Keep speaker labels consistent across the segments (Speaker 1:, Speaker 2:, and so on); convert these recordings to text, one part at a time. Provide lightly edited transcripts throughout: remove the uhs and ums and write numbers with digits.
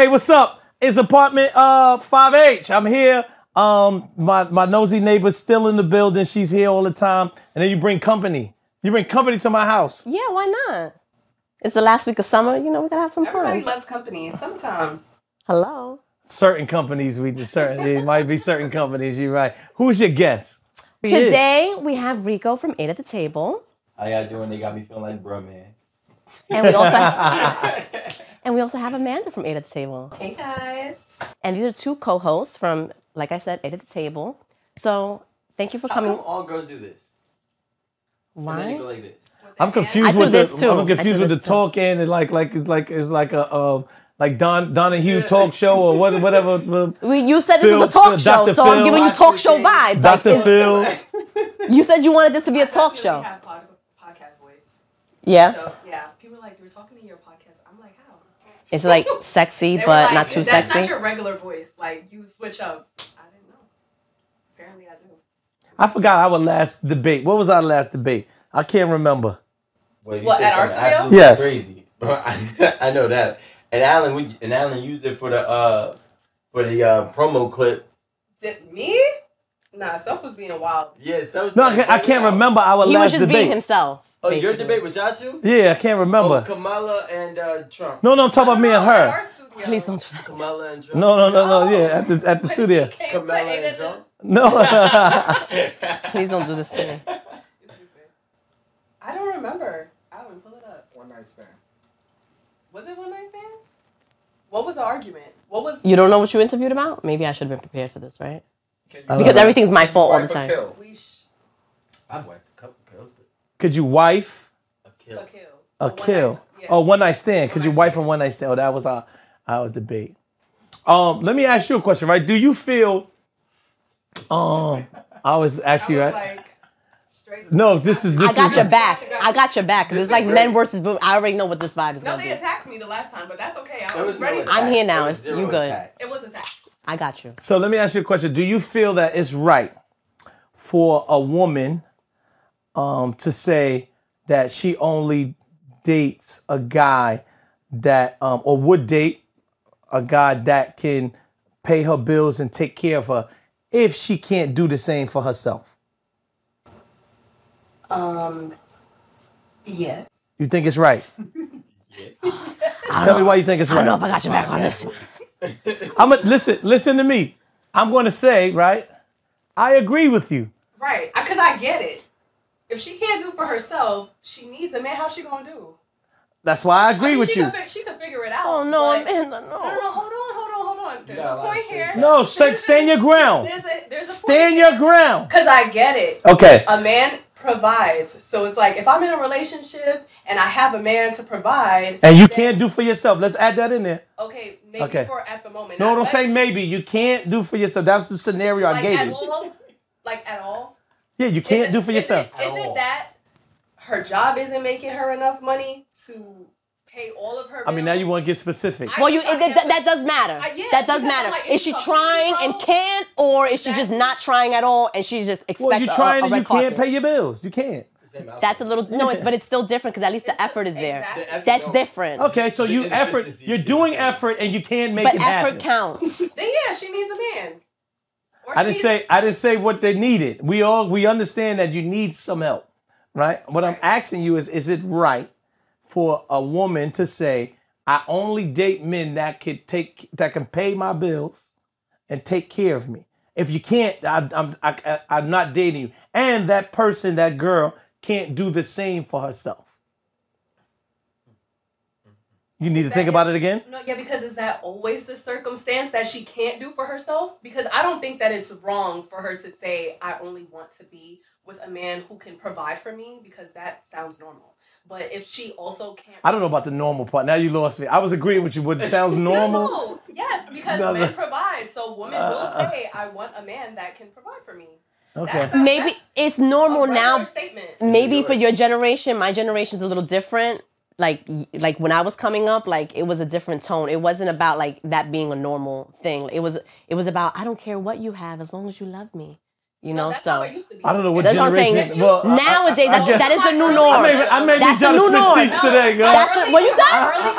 Speaker 1: Hey, what's up? It's apartment 5H. I'm here. My nosy neighbor's still in the building. She's here all the time. And then you bring company. You bring company to my house.
Speaker 2: Yeah, why not? It's the last week of summer. You know, we gotta have some
Speaker 3: Everybody
Speaker 2: fun.
Speaker 3: loves company sometime.
Speaker 2: Hello.
Speaker 1: Certain companies, there might be certain companies. You're right. Who's your guest?
Speaker 2: Today we have Rico from 8 at the Table.
Speaker 4: How y'all doing? They got me feeling like bruh, man.
Speaker 2: And we also have Amanda from 8 at the Table.
Speaker 3: Hey guys.
Speaker 2: And these are two co-hosts from, like I said, 8 at the Table. So thank you for
Speaker 4: How
Speaker 2: coming.
Speaker 4: come all girls do this? And then they go
Speaker 2: Why?
Speaker 4: like this.
Speaker 1: I'm confused
Speaker 2: I do
Speaker 1: with
Speaker 2: this too.
Speaker 1: I'm confused
Speaker 2: I do
Speaker 1: with the
Speaker 2: this too.
Speaker 1: talking and it's like a like Donahue talk show or whatever.
Speaker 2: You said this was a talk show,
Speaker 1: Dr.
Speaker 2: so I'm
Speaker 1: Phil.
Speaker 2: giving you talk show vibes.
Speaker 1: Dr. Phil.
Speaker 2: You said you wanted this to be a talk show.
Speaker 3: Have podcast voice.
Speaker 2: Yeah.
Speaker 3: So yeah, people are like, you were talking in your podcast. I'm like, how?
Speaker 2: It's like sexy,
Speaker 3: They were
Speaker 2: but
Speaker 3: like,
Speaker 2: not too
Speaker 3: that's
Speaker 2: sexy.
Speaker 3: not your regular voice. Like you switch up. I didn't know. Apparently I do.
Speaker 1: I forgot our last debate. What was our last debate? I can't remember.
Speaker 4: Well, you
Speaker 3: What,
Speaker 4: said
Speaker 3: at our
Speaker 4: something
Speaker 3: studio?
Speaker 4: absolutely
Speaker 1: Yes.
Speaker 4: Crazy. I know that. And Alan used it for the promo clip.
Speaker 3: Did me? Nah, Self was being wild.
Speaker 4: Yeah, so
Speaker 1: No, I can't remember our
Speaker 2: He
Speaker 1: last
Speaker 2: was just being
Speaker 1: debate.
Speaker 2: himself.
Speaker 4: Oh, your
Speaker 2: basically.
Speaker 4: debate with y'all two?
Speaker 1: Yeah, I can't remember.
Speaker 4: Oh, Kamala and Trump.
Speaker 1: No, I'm talking about me and
Speaker 3: At
Speaker 1: her.
Speaker 3: our studio.
Speaker 2: Please don't do that.
Speaker 4: Kamala and Trump.
Speaker 1: No. Yeah, at the studio.
Speaker 3: Came to
Speaker 4: Kamala
Speaker 3: eight
Speaker 4: and
Speaker 3: at the-
Speaker 4: Trump.
Speaker 1: No.
Speaker 2: Please don't do this to me.
Speaker 3: You're stupid. I don't remember. Alan, pull it up.
Speaker 5: One night stand.
Speaker 3: Was it one night stand? What was the argument? What was?
Speaker 2: You don't know what you interviewed about? Maybe I should have been prepared for this, right?
Speaker 5: Can you
Speaker 2: Because everything's my fault all the
Speaker 5: wipe a
Speaker 2: time.
Speaker 5: kill?
Speaker 3: We
Speaker 4: I've wiped a couple kills, but
Speaker 1: Could you wife
Speaker 4: a kill.
Speaker 3: a kill.
Speaker 1: a
Speaker 3: One
Speaker 1: kill?
Speaker 3: night- yes.
Speaker 1: Oh, one night stand. Could
Speaker 3: One
Speaker 1: you
Speaker 3: night
Speaker 1: wife
Speaker 3: stand.
Speaker 1: a one night stand? Oh, that was our debate. Let me ask you a question, right? Do you feel? I was actually
Speaker 3: I was
Speaker 1: right.
Speaker 3: like, straight.
Speaker 1: No, this is
Speaker 2: I got
Speaker 1: is-
Speaker 2: your back. I got your back. 'Cause it's like men versus women. I already know what this vibe is
Speaker 3: No,
Speaker 2: going
Speaker 3: they
Speaker 2: to be.
Speaker 3: attacked me the last time, but that's okay. I
Speaker 4: There
Speaker 3: was
Speaker 4: no
Speaker 3: ready.
Speaker 4: attack.
Speaker 2: I'm here now.
Speaker 4: There was
Speaker 2: It's- you
Speaker 4: zero
Speaker 2: good.
Speaker 4: attack.
Speaker 3: It was attacked.
Speaker 2: I got you.
Speaker 1: So let me ask you a question. Do you feel that it's right for a woman to say that she only dates a guy that or would date a guy that can pay her bills and take care of her if she can't do the same for herself?
Speaker 3: Yes.
Speaker 1: You think it's right?
Speaker 4: Yes.
Speaker 1: Tell me why you think it's
Speaker 2: I don't know
Speaker 1: right.
Speaker 2: if I got your back on this one.
Speaker 1: Listen to me. I'm going to say, right? I agree with you.
Speaker 3: Right. Because I get it. If she can't do for herself, she needs a man. How's she gonna do?
Speaker 1: That's why I agree
Speaker 3: I mean,
Speaker 1: with
Speaker 3: she
Speaker 1: you.
Speaker 3: She could figure it out.
Speaker 2: Oh, no,
Speaker 3: but-
Speaker 2: Amanda,
Speaker 3: No,
Speaker 2: no.
Speaker 3: hold on. There's
Speaker 4: got a
Speaker 3: a
Speaker 4: lot
Speaker 3: point
Speaker 4: of shit.
Speaker 3: here.
Speaker 1: No, stand your ground.
Speaker 3: There's a
Speaker 1: Stand your ground.
Speaker 3: Because I get it.
Speaker 1: Okay.
Speaker 3: A man provides. So it's like if I'm in a relationship and I have a man to provide.
Speaker 1: And you
Speaker 3: then-
Speaker 1: can't do for yourself. Let's add that in there.
Speaker 3: Okay, maybe
Speaker 1: Okay.
Speaker 3: for at the moment.
Speaker 1: No,
Speaker 3: Not
Speaker 1: don't
Speaker 3: like-
Speaker 1: say maybe. You can't do for yourself. That's the scenario I
Speaker 3: like
Speaker 1: gave
Speaker 3: at
Speaker 1: you.
Speaker 3: all. Like at all.
Speaker 1: Yeah, you can't do for yourself.
Speaker 3: Is it that her job isn't making her enough money to pay all of her bills?
Speaker 1: I mean, now you want to get specific.
Speaker 2: Well, that does matter.
Speaker 3: Yeah,
Speaker 2: That does
Speaker 3: because
Speaker 2: matter.
Speaker 3: I'm like,
Speaker 2: Is she
Speaker 3: it's
Speaker 2: trying
Speaker 3: completely
Speaker 2: and
Speaker 3: wrong.
Speaker 2: can't, or is she just not trying at all and she just expects
Speaker 1: Well, you're trying
Speaker 2: a
Speaker 1: and
Speaker 2: red
Speaker 1: you can't
Speaker 2: carpet?
Speaker 1: pay your bills. You can't.
Speaker 4: Same outcome.
Speaker 2: That's a little but it's still different because at least the
Speaker 3: It's
Speaker 2: effort is there.
Speaker 3: exactly.
Speaker 4: The effort
Speaker 2: That's
Speaker 4: don't-
Speaker 2: different.
Speaker 1: Okay, so
Speaker 4: The
Speaker 1: you effort.
Speaker 4: inefficiency
Speaker 1: You're
Speaker 4: is
Speaker 1: doing
Speaker 4: the same.
Speaker 1: effort and you can't make
Speaker 2: But
Speaker 1: it happen.
Speaker 2: effort counts.
Speaker 3: Then yeah, she needs a man. Or
Speaker 1: I
Speaker 3: she
Speaker 1: didn't
Speaker 3: needs-
Speaker 1: say. I didn't say what they needed. We understand that you need some help, right? What I'm asking you is it right for a woman to say, I only date men that can pay my bills and take care of me. If you can't, I'm not dating you. And that person, that girl, can't do the same for herself. You need to think about it again.
Speaker 3: No, yeah, because is that always the circumstance that she can't do for herself? Because I don't think that it's wrong for her to say, I only want to be with a man who can provide for me, because that sounds normal. But if she also can't...
Speaker 1: I don't know about the normal part. Now you lost me. I was agreeing with you, but it sounds normal.
Speaker 3: No, yes, because
Speaker 1: No,
Speaker 3: men
Speaker 1: no.
Speaker 3: provide. So women will say, I want a man that can provide for me.
Speaker 1: Okay.
Speaker 2: Maybe it's normal
Speaker 3: a
Speaker 2: now.
Speaker 3: regular statement.
Speaker 2: Maybe for your generation, my generation's a little different. Like when I was coming up, like it was a different tone. It wasn't about like that being a normal thing. It was about I don't care what you have as long as you love me. You know,
Speaker 3: that's
Speaker 2: so
Speaker 3: how it used to be.
Speaker 1: I don't know what
Speaker 2: That's what I'm
Speaker 1: generation.
Speaker 2: saying.
Speaker 1: Well,
Speaker 2: nowadays,
Speaker 1: I guess-
Speaker 2: that is the new
Speaker 3: I
Speaker 2: norm.
Speaker 1: I may be
Speaker 2: That's
Speaker 1: trying
Speaker 2: the
Speaker 1: to
Speaker 2: new
Speaker 1: switch
Speaker 2: norm.
Speaker 1: seats today, girl.
Speaker 2: That's the- what you said?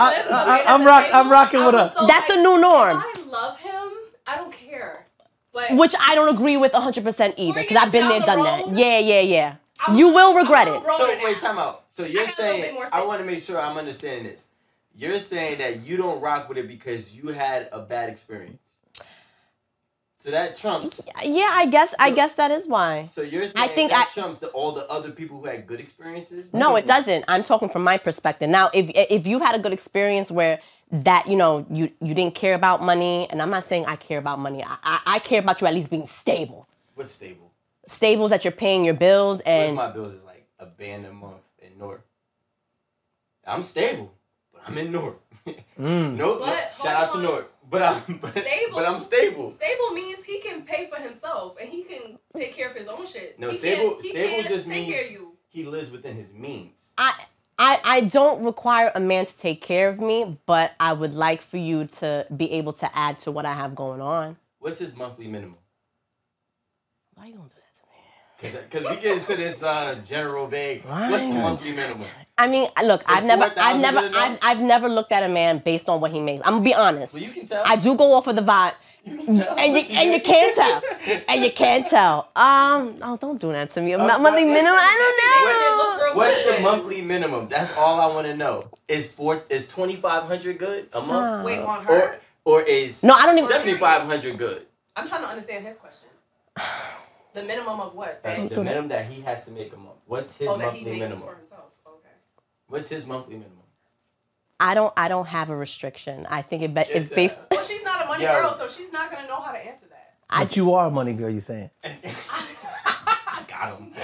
Speaker 1: I'm
Speaker 2: That's the new norm.
Speaker 3: I love him. I don't care. But
Speaker 2: Which I don't agree with 100% either,
Speaker 3: Four
Speaker 2: because I've been there,
Speaker 3: years
Speaker 2: done
Speaker 3: down the
Speaker 2: that.
Speaker 3: road,
Speaker 2: Yeah. You will regret it.
Speaker 4: So wait, time out. So you're
Speaker 3: I got a little bit
Speaker 4: saying
Speaker 3: more
Speaker 4: I
Speaker 3: sense.
Speaker 4: want to make sure I'm understanding this. You're saying that you don't rock with it because you had a bad experience. So that trumps.
Speaker 2: Yeah, I guess that is why.
Speaker 4: So you're saying
Speaker 2: think
Speaker 4: that trumps all the other people who had good experiences?
Speaker 2: No, it doesn't. I'm talking from my perspective. Now, if you've had a good experience where that, you didn't care about money, and I'm not saying I care about money. I care about you at least being stable.
Speaker 4: What's stable?
Speaker 2: Stable that you're paying your bills
Speaker 4: One of
Speaker 2: and
Speaker 4: my bills is like a band a month in North. I'm stable, but I'm in North. No,
Speaker 3: But,
Speaker 4: shout out to
Speaker 3: hold on.
Speaker 4: North. But I'm
Speaker 3: Stable.
Speaker 4: But I'm stable.
Speaker 3: Stable means he can pay for himself and he can take care of his own shit.
Speaker 4: No,
Speaker 3: he
Speaker 4: stable
Speaker 3: can
Speaker 4: just
Speaker 3: take
Speaker 4: means
Speaker 3: care of you.
Speaker 4: he lives within his means.
Speaker 2: I don't require a man to take care of me, but I would like for you to be able to add to what I have going on.
Speaker 4: What's his monthly minimum?
Speaker 2: Why you gonna do that to me?
Speaker 4: Because we get into this general vague.
Speaker 1: Why?
Speaker 4: What's the monthly minimum?
Speaker 2: I mean, look, I've
Speaker 4: Is
Speaker 2: never,
Speaker 4: 4,000 good enough?
Speaker 2: I've never looked at a man based on what he makes. I'm gonna be honest.
Speaker 4: Well, you can tell.
Speaker 2: I do go off of the vibe, and you can't tell, and you can't tell. Oh, don't do that to me. Monthly minimum, I don't know.
Speaker 4: What's the monthly minimum? That's all I want to know. Is $2,500 good a month?
Speaker 3: Wait, on her.
Speaker 4: Or is
Speaker 2: No, I don't even-
Speaker 4: $7,500 good?
Speaker 3: I'm trying to understand his question. The minimum of what?
Speaker 4: Right, the minimum that he has to make a month. What's his
Speaker 3: That he
Speaker 4: monthly
Speaker 3: makes
Speaker 4: minimum?
Speaker 3: for himself. Okay.
Speaker 4: What's his monthly minimum?
Speaker 2: I don't have a restriction. I think it's based.
Speaker 3: Well, she's not a money
Speaker 4: Yo.
Speaker 3: girl, so she's not gonna know how to answer that.
Speaker 1: But you are a money girl, you saying?
Speaker 4: I got him.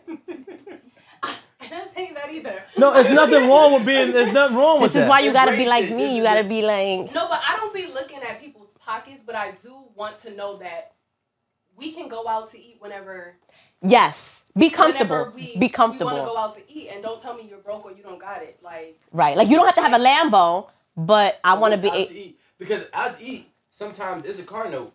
Speaker 3: I'm not saying that either.
Speaker 1: No, there's nothing wrong with being. There's nothing wrong with
Speaker 2: This is
Speaker 1: that.
Speaker 2: why you gotta be
Speaker 4: Embrace
Speaker 2: like
Speaker 4: it. This
Speaker 2: me. You
Speaker 4: is
Speaker 2: gotta
Speaker 4: it.
Speaker 2: be like.
Speaker 3: No, but I don't be looking at people's pockets, but I do want to know that we can go out to eat whenever.
Speaker 2: Yes, be comfortable.
Speaker 3: Whenever we
Speaker 2: Be
Speaker 3: want to
Speaker 2: comfortable.
Speaker 3: go out to eat, and don't tell me you're broke or you don't got it. Like,
Speaker 2: Right. Like you don't have to have a Lambo, but I want to be.
Speaker 4: Out to eat. Because out to eat, sometimes it's a car note.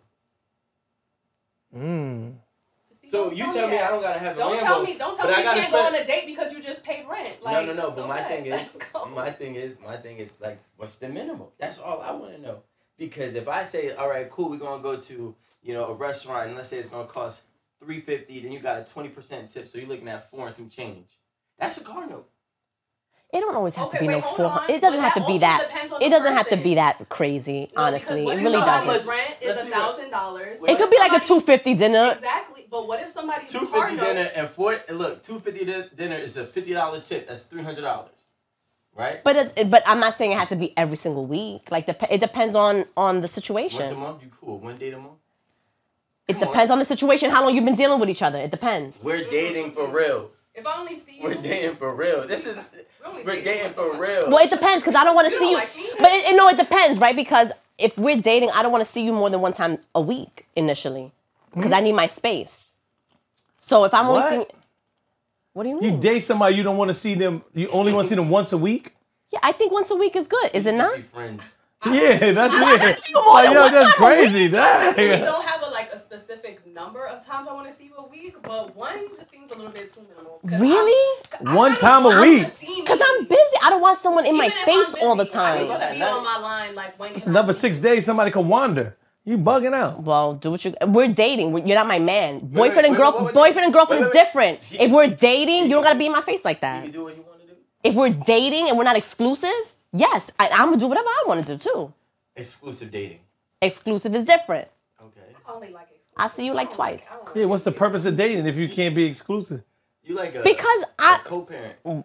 Speaker 4: So
Speaker 3: don't
Speaker 4: you
Speaker 3: tell
Speaker 4: tell me
Speaker 3: that.
Speaker 4: I don't gotta have a
Speaker 3: Don't
Speaker 4: Lambo.
Speaker 3: tell me. Don't tell
Speaker 4: but
Speaker 3: me
Speaker 4: I
Speaker 3: you
Speaker 4: gotta
Speaker 3: can't go
Speaker 4: spend-
Speaker 3: on a date because you just paid rent. Like,
Speaker 4: no.
Speaker 3: so
Speaker 4: But my
Speaker 3: what?
Speaker 4: thing
Speaker 3: Let's
Speaker 4: is,
Speaker 3: go.
Speaker 4: my thing is like, what's the minimum? That's all I want to know. Because if I say, all right, cool, we're gonna go to a restaurant, and let's say it's gonna cost $350, then you got a 20% tip, so you're looking at 4 and some change. That's a car note.
Speaker 2: It don't always have to
Speaker 3: Okay,
Speaker 2: be
Speaker 3: wait,
Speaker 2: no
Speaker 3: hold
Speaker 2: 400.
Speaker 3: on.
Speaker 2: It doesn't
Speaker 3: But
Speaker 2: have to
Speaker 3: that
Speaker 2: be
Speaker 3: also
Speaker 2: that.
Speaker 3: depends on
Speaker 2: It
Speaker 3: the
Speaker 2: doesn't have to
Speaker 3: person.
Speaker 2: be that crazy.
Speaker 3: No,
Speaker 2: Honestly,
Speaker 3: because
Speaker 2: it
Speaker 3: what
Speaker 2: really
Speaker 3: if
Speaker 2: doesn't.
Speaker 3: somebody's rent is
Speaker 4: Let's be real.
Speaker 3: $1,000.
Speaker 2: It could be like a $250 dinner.
Speaker 3: Exactly, but what if somebody's car
Speaker 4: $250
Speaker 3: note?
Speaker 4: dinner and $250 dinner is a $50 tip. That's $300, right?
Speaker 2: But I'm not saying it has to be every single week. Like it depends on the
Speaker 4: Once a
Speaker 2: situation.
Speaker 4: month, you cool. 1 date a month.
Speaker 2: It
Speaker 4: Come on.
Speaker 2: depends on the situation. How long you've been dealing with each other. It depends.
Speaker 4: We're dating for real.
Speaker 3: If I only see you,
Speaker 4: We're dating for real. We're dating for real.
Speaker 2: Well, it depends because I don't want to
Speaker 3: You
Speaker 2: see
Speaker 3: don't
Speaker 2: you.
Speaker 3: like me?
Speaker 2: But it depends, right? Because if we're dating, I don't want to see you more than one time a week initially, because I need my space. So if I'm only
Speaker 1: What?
Speaker 2: seeing, what do you
Speaker 1: You
Speaker 2: mean?
Speaker 1: date somebody, you don't want to see them. You only want to see them once a week.
Speaker 2: Yeah, I think once a week is good. Is it
Speaker 4: Just
Speaker 2: not?
Speaker 4: be friends.
Speaker 1: Yeah, that's
Speaker 2: wanna
Speaker 1: it.
Speaker 2: see you more than one
Speaker 1: that's
Speaker 2: time a
Speaker 1: crazy.
Speaker 3: we
Speaker 1: That-
Speaker 3: don't have a specific number of times I want to see you a week, but one just seems a little bit too minimal. 'Cause
Speaker 2: Really?
Speaker 3: I
Speaker 1: One
Speaker 3: kinda
Speaker 1: time a
Speaker 3: want
Speaker 1: week.
Speaker 3: to see
Speaker 2: Because
Speaker 3: me.
Speaker 2: I'm busy. I don't want someone in my
Speaker 3: Even if
Speaker 2: face
Speaker 3: I'm
Speaker 2: all the
Speaker 3: busy, I
Speaker 2: time.
Speaker 3: need you to be
Speaker 4: Night.
Speaker 3: on my line, like when
Speaker 1: It's another 6 days. Somebody can wander. You bugging out.
Speaker 2: Well, do what you. We're dating. You're not my man. Boyfriend
Speaker 4: wait,
Speaker 2: and girlfriend.
Speaker 4: wait,
Speaker 2: Boyfriend and girlfriend is
Speaker 4: wait.
Speaker 2: different. If we're dating, you don't gotta be in my face like
Speaker 4: You
Speaker 2: that.
Speaker 4: can do what you want to do.
Speaker 2: If we're dating and we're not exclusive, yes, I'm gonna do whatever I want to do too.
Speaker 4: Exclusive dating.
Speaker 2: Exclusive is different.
Speaker 4: Okay.
Speaker 3: I only like exclusive.
Speaker 2: I see you like twice.
Speaker 3: I don't like
Speaker 1: Yeah, what's the purpose of dating if you can't be exclusive?
Speaker 4: You like a
Speaker 2: Because
Speaker 4: a co-parent.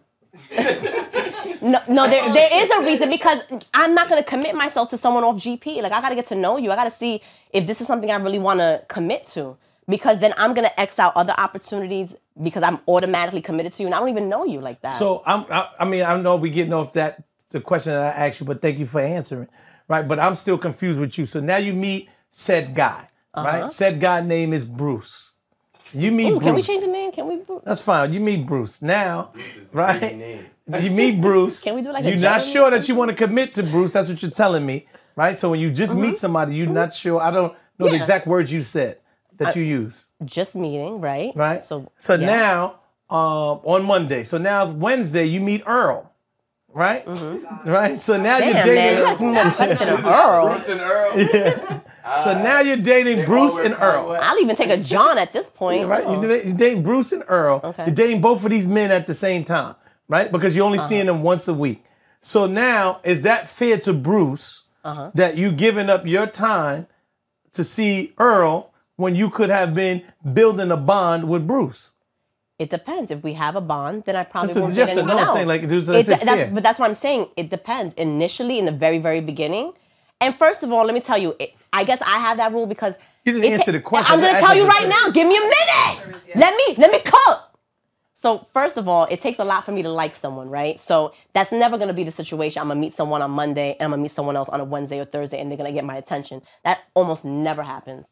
Speaker 2: no, there is a reason, because I'm not gonna commit myself to someone off GP. Like I gotta get to know you. I gotta see if this is something I really want to commit to, because then I'm gonna X out other opportunities because I'm automatically committed to you and I don't even know you like that.
Speaker 1: So I mean, I know we getting off that the question that I asked you, but thank you for answering. Right, but I'm still confused with you. So now you meet said guy, right? Said guy name is Bruce. You meet
Speaker 2: Ooh,
Speaker 1: Bruce.
Speaker 2: can we change the name? Can we?
Speaker 1: That's fine. You meet Bruce now,
Speaker 4: This is a
Speaker 1: right?
Speaker 4: crazy name.
Speaker 1: You meet Bruce.
Speaker 2: Can we do like a
Speaker 1: You're not
Speaker 2: Jeremy
Speaker 1: sure
Speaker 2: or
Speaker 1: that you want to commit to Bruce. That's what you're telling me, right? So when you just meet somebody, you're not sure. I don't know the
Speaker 2: Yeah.
Speaker 1: exact words you said. that you use?
Speaker 2: Just meeting, right?
Speaker 1: Right.
Speaker 2: So
Speaker 1: So
Speaker 2: yeah.
Speaker 1: now on Monday. So now Wednesday you meet Earl. Right? Right? So now you're
Speaker 2: Damn, man,
Speaker 1: dating
Speaker 2: you have to be more credit than an Earl.
Speaker 4: Bruce and Earl.
Speaker 1: So now you're dating Bruce and Earl.
Speaker 2: I'll even take a John at this point.
Speaker 1: Right? You're dating Bruce and Earl.
Speaker 2: Okay.
Speaker 1: You're dating both of these men at the same time, right? Because you're only seeing them once a week. So now, is that fair to Bruce that you giving up your time to see Earl when you could have been building a bond with Bruce?
Speaker 2: It depends. If we have a bond, then I probably
Speaker 1: That's
Speaker 2: won't
Speaker 1: just
Speaker 2: date anyone
Speaker 1: another
Speaker 2: else.
Speaker 1: thing, like, is it fair?
Speaker 2: But that's what I'm saying. It depends. Initially, in the very, very beginning. And first of all, let me tell you, I guess I have that rule because
Speaker 1: You didn't answer the question.
Speaker 2: I'm going to
Speaker 1: I
Speaker 2: tell you
Speaker 1: asked
Speaker 2: right now. Give me a minute. Let me cook. So first of all, it takes a lot for me to like someone, right? So that's never going to be the situation. I'm going to meet someone on Monday and I'm going to meet someone else on a Wednesday or Thursday and they're going to get my attention. That almost never happens.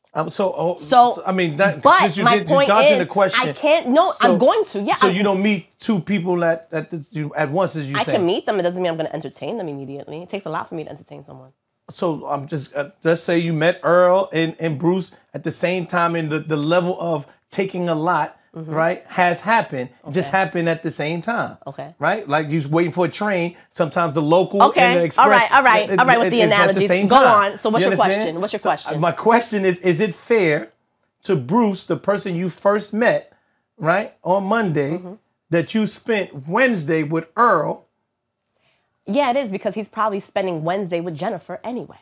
Speaker 1: So I mean, that,
Speaker 2: But
Speaker 1: since
Speaker 2: my point
Speaker 1: dodging
Speaker 2: is,
Speaker 1: the question,
Speaker 2: I can't. No,
Speaker 1: So-
Speaker 2: I'm going to. Yeah.
Speaker 1: So you don't meet two people at once, as you
Speaker 2: I
Speaker 1: say.
Speaker 2: can meet them. It doesn't mean I'm going to entertain them immediately. It takes a lot for me to entertain someone.
Speaker 1: So I'm just let's say you met Earl and Bruce at the same time, and the level of taking a lot, right, has happened. It just happened at the same time.
Speaker 2: Okay.
Speaker 1: Right, like you was waiting for a train. Sometimes the local
Speaker 2: Okay.
Speaker 1: and the express.
Speaker 2: All right. With the
Speaker 1: is at
Speaker 2: analogies.
Speaker 1: same
Speaker 2: Go
Speaker 1: time.
Speaker 2: on. So what's
Speaker 1: You
Speaker 2: your
Speaker 1: understand?
Speaker 2: question? What's your
Speaker 1: So,
Speaker 2: question?
Speaker 1: my question is it fair to Bruce, the person you first met, right, on Monday, that you spent Wednesday with Earl?
Speaker 2: Yeah, it is because he's probably spending Wednesday with Jennifer anyway.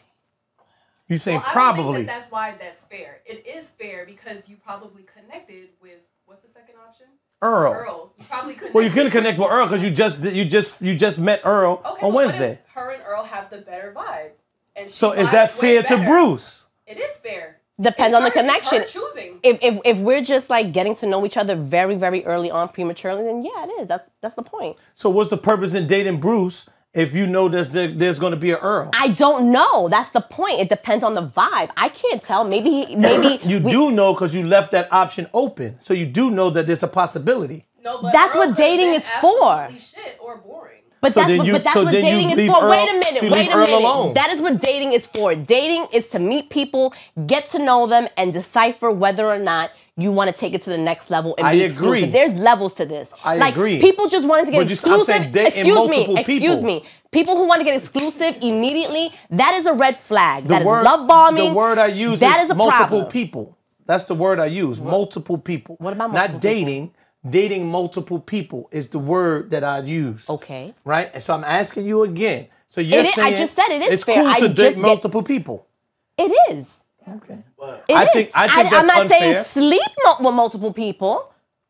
Speaker 1: You say
Speaker 3: Well, I don't
Speaker 1: probably.
Speaker 3: think that's why that's fair. It is fair because you probably connected with what's the second option?
Speaker 1: Earl.
Speaker 3: Earl. You probably connected.
Speaker 1: Well, you couldn't connect with Earl because you just met Earl
Speaker 3: Okay,
Speaker 1: on
Speaker 3: but what
Speaker 1: Wednesday.
Speaker 3: if her and Earl have the better vibe? And she
Speaker 1: So is
Speaker 3: vibes
Speaker 1: that
Speaker 3: way
Speaker 1: fair to
Speaker 3: better?
Speaker 1: Bruce?
Speaker 3: It is fair.
Speaker 2: Depends
Speaker 3: It's
Speaker 2: on the
Speaker 3: her-
Speaker 2: connection.
Speaker 3: It's her choosing.
Speaker 2: If we're just like getting to know each other very, very early on prematurely, then yeah, it is. That's the point.
Speaker 1: So what's the purpose in dating Bruce if you know there's going to be an Earl?
Speaker 2: I don't know. That's the point. It depends on the vibe. I can't tell. Maybe
Speaker 1: You do know because you left that option open. So you do know that there's a possibility.
Speaker 3: No, but
Speaker 2: That's
Speaker 3: Earl
Speaker 2: what
Speaker 3: could've
Speaker 2: dating
Speaker 3: been
Speaker 2: is for.
Speaker 3: absolutely shit or boring.
Speaker 2: But
Speaker 1: So
Speaker 2: that's
Speaker 1: then
Speaker 2: what,
Speaker 1: you-
Speaker 2: but that's
Speaker 1: so
Speaker 2: what
Speaker 1: then you
Speaker 2: dating is
Speaker 1: leave
Speaker 2: for.
Speaker 1: Earl-
Speaker 2: Wait a minute.
Speaker 1: you
Speaker 2: Wait
Speaker 1: leave
Speaker 2: a
Speaker 1: Earl
Speaker 2: minute.
Speaker 1: alone.
Speaker 2: That is what dating is for. Dating is to meet people, get to know them, and decipher whether or not you want to take it to the next level and
Speaker 1: I
Speaker 2: be
Speaker 1: agree.
Speaker 2: exclusive. There's levels to this.
Speaker 1: I
Speaker 2: like,
Speaker 1: agree.
Speaker 2: People just wanted to get
Speaker 1: But I'm saying
Speaker 2: exclusive.
Speaker 1: dating multiple
Speaker 2: Excuse
Speaker 1: people.
Speaker 2: me. People who want to get exclusive immediately, that is a red flag. That is
Speaker 1: word,
Speaker 2: love bombing.
Speaker 1: The word I use
Speaker 2: That
Speaker 1: is
Speaker 2: is a
Speaker 1: multiple
Speaker 2: problem.
Speaker 1: people. That's the word I use. Multiple people.
Speaker 2: What about
Speaker 1: not
Speaker 2: multiple
Speaker 1: dating? Dating multiple people is the word that I use.
Speaker 2: Okay.
Speaker 1: Right? And so I'm asking you again. So you're
Speaker 2: It is- I
Speaker 1: saying
Speaker 2: just said it is
Speaker 1: it's
Speaker 2: fair.
Speaker 1: cool
Speaker 2: I
Speaker 1: to
Speaker 2: just
Speaker 1: date
Speaker 2: get-
Speaker 1: multiple people.
Speaker 2: It is.
Speaker 1: Okay.
Speaker 2: It
Speaker 1: I
Speaker 2: is.
Speaker 1: think that's
Speaker 2: I'm not saying
Speaker 1: unfair.
Speaker 2: sleep with multiple people.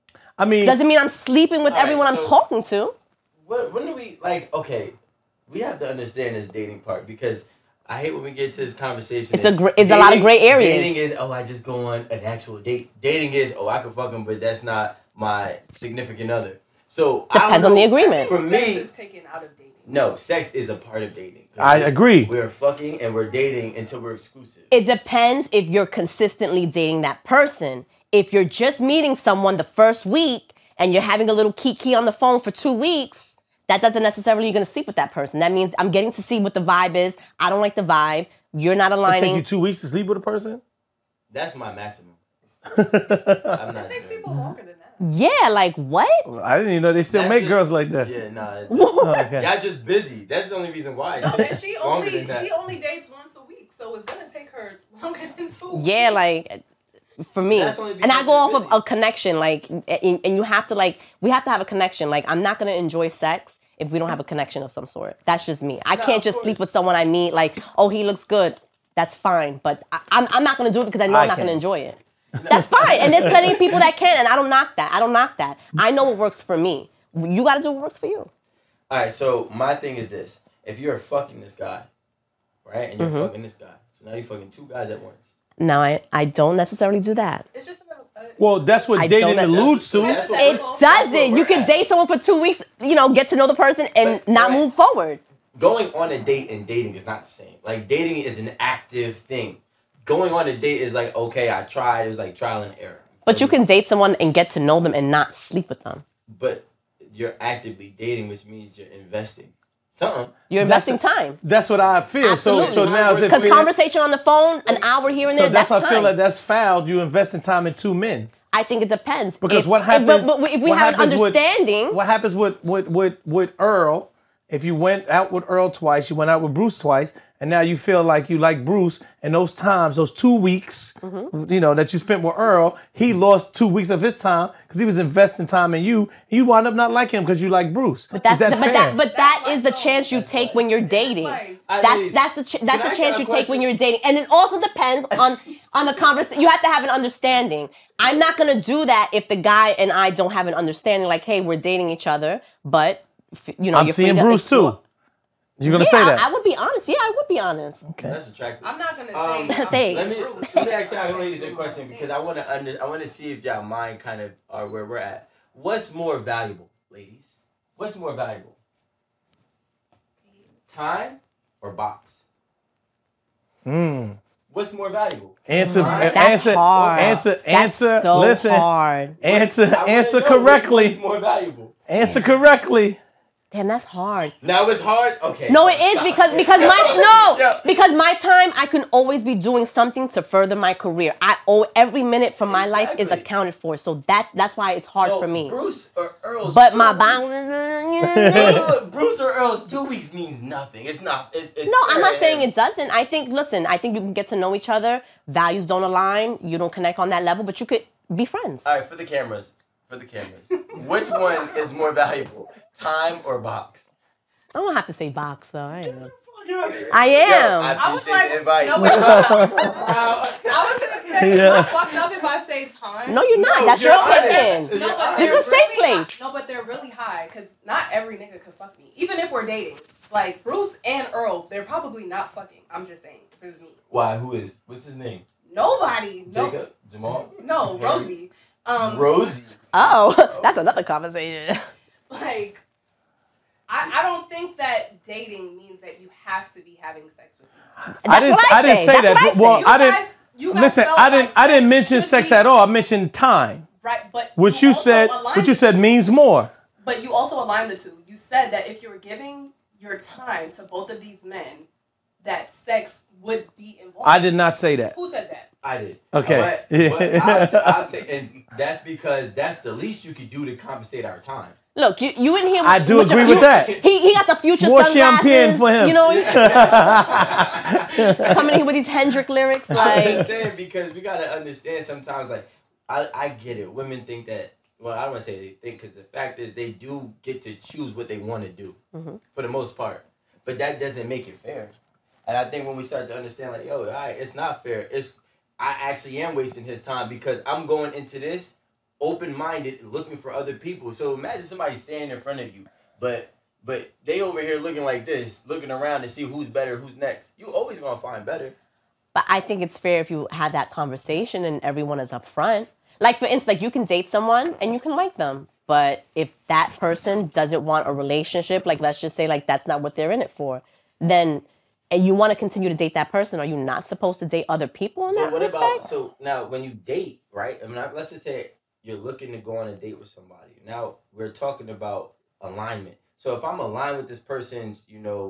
Speaker 1: I mean,
Speaker 2: Doesn't mean I'm sleeping with
Speaker 4: All right,
Speaker 2: everyone I'm
Speaker 4: so-
Speaker 2: talking to.
Speaker 4: When do we okay? We have to understand this dating part because I hate when we get to this conversation.
Speaker 2: It's a lot of gray areas.
Speaker 4: Dating is I just go on an actual date. Dating is I can fuck him, but that's not my significant other. So I don't
Speaker 2: Depends on
Speaker 4: know.
Speaker 2: the agreement.
Speaker 4: For
Speaker 3: Sex
Speaker 4: me,
Speaker 3: is taken out of dating.
Speaker 4: no, sex is a part of dating.
Speaker 1: I agree.
Speaker 4: We're fucking and we're dating until we're exclusive.
Speaker 2: It depends if you're consistently dating that person. If you're just meeting someone the first week and you're having a little kiki on the phone for 2 weeks, that doesn't necessarily you're going to sleep with that person. That means I'm getting to see what the vibe is. I don't like the vibe. You're not
Speaker 1: it take
Speaker 2: aligning.
Speaker 1: you 2 weeks to sleep with a person?
Speaker 4: That's my maximum. I'm not
Speaker 3: It takes
Speaker 4: doing
Speaker 3: people longer than that.
Speaker 2: Yeah, like what?
Speaker 1: I didn't even know they still
Speaker 4: That's
Speaker 1: make
Speaker 4: it.
Speaker 1: girls like that.
Speaker 4: Yeah, nah.
Speaker 1: Oh, okay.
Speaker 4: Y'all just busy. That's the only reason why.
Speaker 3: And she
Speaker 4: Longer than that.
Speaker 3: only dates once a week, so it's gonna take her longer than 2 weeks.
Speaker 2: Yeah, like for me.
Speaker 4: That's only
Speaker 2: And I
Speaker 4: because
Speaker 2: go off
Speaker 4: you're
Speaker 2: of
Speaker 4: busy.
Speaker 2: a connection, like, and you have to we have to have a connection. Like, I'm not gonna enjoy sex if we don't have a connection of some sort. That's just me. I can't
Speaker 3: of
Speaker 2: just
Speaker 3: course.
Speaker 2: sleep with someone I meet. Like, oh, he looks good. That's fine, but I'm not gonna do it because I know I'm not gonna
Speaker 1: can.
Speaker 2: enjoy it. That's fine, and there's plenty of people that can, and I don't knock that. I know what works for me. You got to do what works for you.
Speaker 4: All right, so my thing is this: if you're fucking this guy, right, and you're fucking this guy, so now you're fucking two guys at once.
Speaker 2: Now, I don't necessarily do that.
Speaker 3: It's just about.
Speaker 1: Well, that's what
Speaker 2: I
Speaker 1: dating
Speaker 2: don't-
Speaker 1: alludes to.
Speaker 4: That's what
Speaker 2: It
Speaker 4: we're- that's
Speaker 2: doesn't.
Speaker 4: where
Speaker 2: You
Speaker 4: we're
Speaker 2: can
Speaker 4: at.
Speaker 2: date someone for 2 weeks, get to know the person and
Speaker 4: But-
Speaker 2: not
Speaker 4: right.
Speaker 2: move forward.
Speaker 4: Going on a date and dating is not the same. Like dating is an active thing. Going on a date is like, okay, I tried. It was like trial and error.
Speaker 2: But you can date someone and get to know them and not sleep with them.
Speaker 4: But you're actively dating, which means you're investing. something.
Speaker 2: You're investing time.
Speaker 1: That's what I feel.
Speaker 2: Absolutely.
Speaker 1: So now as if
Speaker 2: Because conversation on the phone, an hour here and there,
Speaker 1: that's
Speaker 2: that's
Speaker 1: why I feel
Speaker 2: time.
Speaker 1: like that's foul. You investing time in two men.
Speaker 2: I think it depends.
Speaker 1: Because what
Speaker 2: But
Speaker 1: happens?
Speaker 2: if we
Speaker 1: what
Speaker 2: have an
Speaker 1: happens with-
Speaker 2: understanding,
Speaker 1: what happens with Earl? If you went out with Earl twice, you went out with Bruce twice, and now you feel like you like Bruce, and those times, those 2 weeks, that you spent with Earl, he lost 2 weeks of his time because he was investing time in you. You wound up not liking him because you like Bruce.
Speaker 2: but that's
Speaker 1: is that fair?
Speaker 2: that is the chance you take when you're dating. That's the chance you take when you're dating, and it also depends on the conversation. You have to have an understanding. I'm not gonna do that if the guy and I don't have an understanding. Like, hey, we're dating each other, but
Speaker 1: I'm
Speaker 2: you're
Speaker 1: seeing
Speaker 2: free to
Speaker 1: Bruce
Speaker 2: explore.
Speaker 1: too. You're gonna say that?
Speaker 2: I would be honest. Yeah, I would be honest.
Speaker 1: Okay.
Speaker 4: That's attractive.
Speaker 3: I'm not gonna say.
Speaker 2: Thanks.
Speaker 4: Let me ask y'all ladies a question because I want to see if y'all mind kind of are where we're at. What's more valuable, ladies? What's more valuable? Time or box? What's more valuable?
Speaker 1: Answer.
Speaker 2: That's
Speaker 1: answer.
Speaker 2: hard.
Speaker 1: Answer.
Speaker 2: That's
Speaker 1: Answer.
Speaker 2: so
Speaker 1: listen.
Speaker 2: hard.
Speaker 1: Answer.
Speaker 4: I wanna
Speaker 1: Answer
Speaker 4: know
Speaker 1: correctly.
Speaker 4: Which one's more valuable?
Speaker 1: Answer correctly.
Speaker 2: Damn, that's hard.
Speaker 4: Now it's hard. Okay.
Speaker 2: No, it is
Speaker 4: stop.
Speaker 2: because
Speaker 4: Yeah.
Speaker 2: my time I can always be doing something to further my career. I owe every minute from my life is
Speaker 4: Exactly.
Speaker 2: accounted for. So that's why it's hard
Speaker 4: So,
Speaker 2: for me.
Speaker 4: Bruce or Earl's.
Speaker 2: But
Speaker 4: 2
Speaker 2: my
Speaker 4: weeks-
Speaker 2: boundaries.
Speaker 4: Look, Bruce or Earl's 2 weeks means nothing. It's not. It's
Speaker 2: No, I'm not saying it doesn't. I think you can get to know each other. Values don't align. You don't connect on that level, but you could be friends.
Speaker 4: All right, for the cameras. Which one is more valuable, time or box?
Speaker 2: I don't have to say box though. I am.
Speaker 4: Yo,
Speaker 2: I am.
Speaker 3: I was
Speaker 4: appreciate
Speaker 3: like,
Speaker 4: the invite.
Speaker 3: no, wait, I was gonna say,
Speaker 1: Yeah.
Speaker 3: I'm fucked up if I say time.
Speaker 2: No, you're not.
Speaker 4: No,
Speaker 2: That's
Speaker 4: you're
Speaker 2: your
Speaker 4: honest.
Speaker 2: opinion.
Speaker 3: No, but
Speaker 2: This
Speaker 3: they're
Speaker 2: is a safe
Speaker 3: really
Speaker 2: place.
Speaker 3: High. No, but they're really high because not every nigga could fuck me. Even if we're dating, like Bruce and Earl, they're probably not fucking. I'm just saying, if it was me.
Speaker 4: Why? Who is? What's his name?
Speaker 3: Nobody. No,
Speaker 4: Jacob? Jamal?
Speaker 3: no,
Speaker 4: Harry?
Speaker 3: Rosie.
Speaker 4: Rosie.
Speaker 2: Oh, that's another conversation.
Speaker 3: Like, I don't think that dating means that you have to be having sex with me.
Speaker 2: That's what I
Speaker 1: didn't
Speaker 2: say.
Speaker 1: say
Speaker 2: That's
Speaker 1: that.
Speaker 2: what I
Speaker 1: Well,
Speaker 2: say.
Speaker 1: I didn't.
Speaker 3: You guys
Speaker 1: Listen,
Speaker 3: felt
Speaker 1: I didn't.
Speaker 3: like
Speaker 1: I didn't
Speaker 3: sex
Speaker 1: mention
Speaker 3: should
Speaker 1: sex
Speaker 3: be-
Speaker 1: at all. I mentioned time,
Speaker 3: Right, but
Speaker 1: which you
Speaker 3: also
Speaker 1: said.
Speaker 3: aligned
Speaker 1: Which you
Speaker 3: the
Speaker 1: said
Speaker 3: two.
Speaker 1: means more.
Speaker 3: But you also align the two. You said that if you were giving your time to both of these men, that sex would be involved.
Speaker 1: I did not say that.
Speaker 3: Who said that?
Speaker 4: I did.
Speaker 1: Okay.
Speaker 4: But I'll take, and that's because that's the least you could do to compensate our time.
Speaker 2: Look, you in here.
Speaker 1: I do
Speaker 2: with your-
Speaker 1: agree with that.
Speaker 2: He got the future
Speaker 1: More
Speaker 2: sunglasses.
Speaker 1: champagne for him.
Speaker 2: You know, coming in here with these Hendrick lyrics,
Speaker 4: I'm
Speaker 2: like.
Speaker 4: just saying because we gotta understand sometimes. Like I get it. Women think that. Well, I don't want to say they think because the fact is they do get to choose what they want to do for the most part. But that doesn't make it fair. And I think when we start to understand, like, yo, all right, it's not fair. I actually am wasting his time because I'm going into this open-minded, looking for other people. So imagine somebody standing in front of you, but they over here looking like this, looking around to see who's better, who's next. You always gonna find better.
Speaker 2: But I think it's fair if you have that conversation and everyone is upfront. Like, for instance, like you can date someone and you can like them. But if that person doesn't want a relationship, like let's just say like that's not what they're in it for, then and you want to continue to date that person, are you not supposed to date other people in that
Speaker 4: But what
Speaker 2: respect?
Speaker 4: about, so now when you date, right? I mean, let's just say you're looking to go on a date with somebody. Now we're talking about alignment. So if I'm aligned with this person's,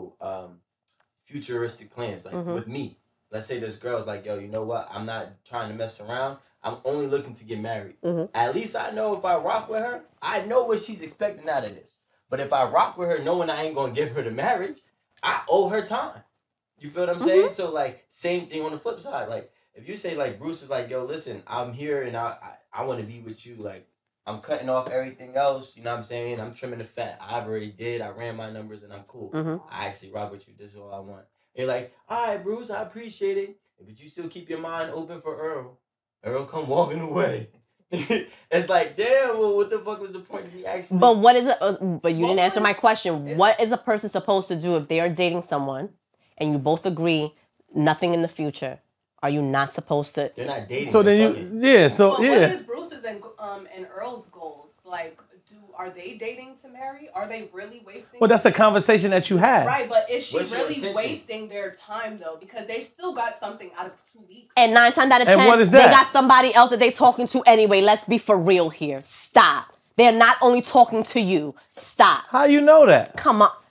Speaker 4: futuristic plans, like with me, let's say this girl's like, yo, you know what? I'm not trying to mess around. I'm only looking to get married. At least I know if I rock with her, I know what she's expecting out of this. But if I rock with her knowing I ain't going to give her the marriage, I owe her time. You feel what I'm saying? So, like, same thing on the flip side. Like, if you say, like, Bruce is like, yo, listen, I'm here and I want to be with you. Like, I'm cutting off everything else. You know what I'm saying? I'm trimming the fat. I've already did. I ran my numbers and I'm cool. I actually rock with you. This is all I want. You're like, all right, Bruce, I appreciate it. But you still keep your mind open for Earl. Earl come walking away. It's like, damn, well, what the fuck was the point of me actually?
Speaker 2: But what is it? But you
Speaker 3: What
Speaker 2: didn't answer my
Speaker 3: was-
Speaker 2: question. What is a person supposed to do if they are dating someone and you both agree nothing in the future? Are you not supposed to?
Speaker 4: They're not dating.
Speaker 1: So
Speaker 4: they're
Speaker 1: then
Speaker 4: fucking.
Speaker 3: What is Bruce's and Earl's goals? Like, are they dating to marry? Are they really wasting?
Speaker 1: Well, that's a conversation that you had.
Speaker 3: Right, but is she
Speaker 4: What's your
Speaker 3: really
Speaker 4: intention?
Speaker 3: wasting their time though? Because they still got something out of 2 weeks.
Speaker 2: And 9 times out of
Speaker 1: And
Speaker 2: 10,
Speaker 1: what is
Speaker 2: they
Speaker 1: that?
Speaker 2: got somebody else that they talking to anyway. Let's be for real here. Stop. They're not only talking to you. Stop.
Speaker 1: How you know that?
Speaker 2: Come on.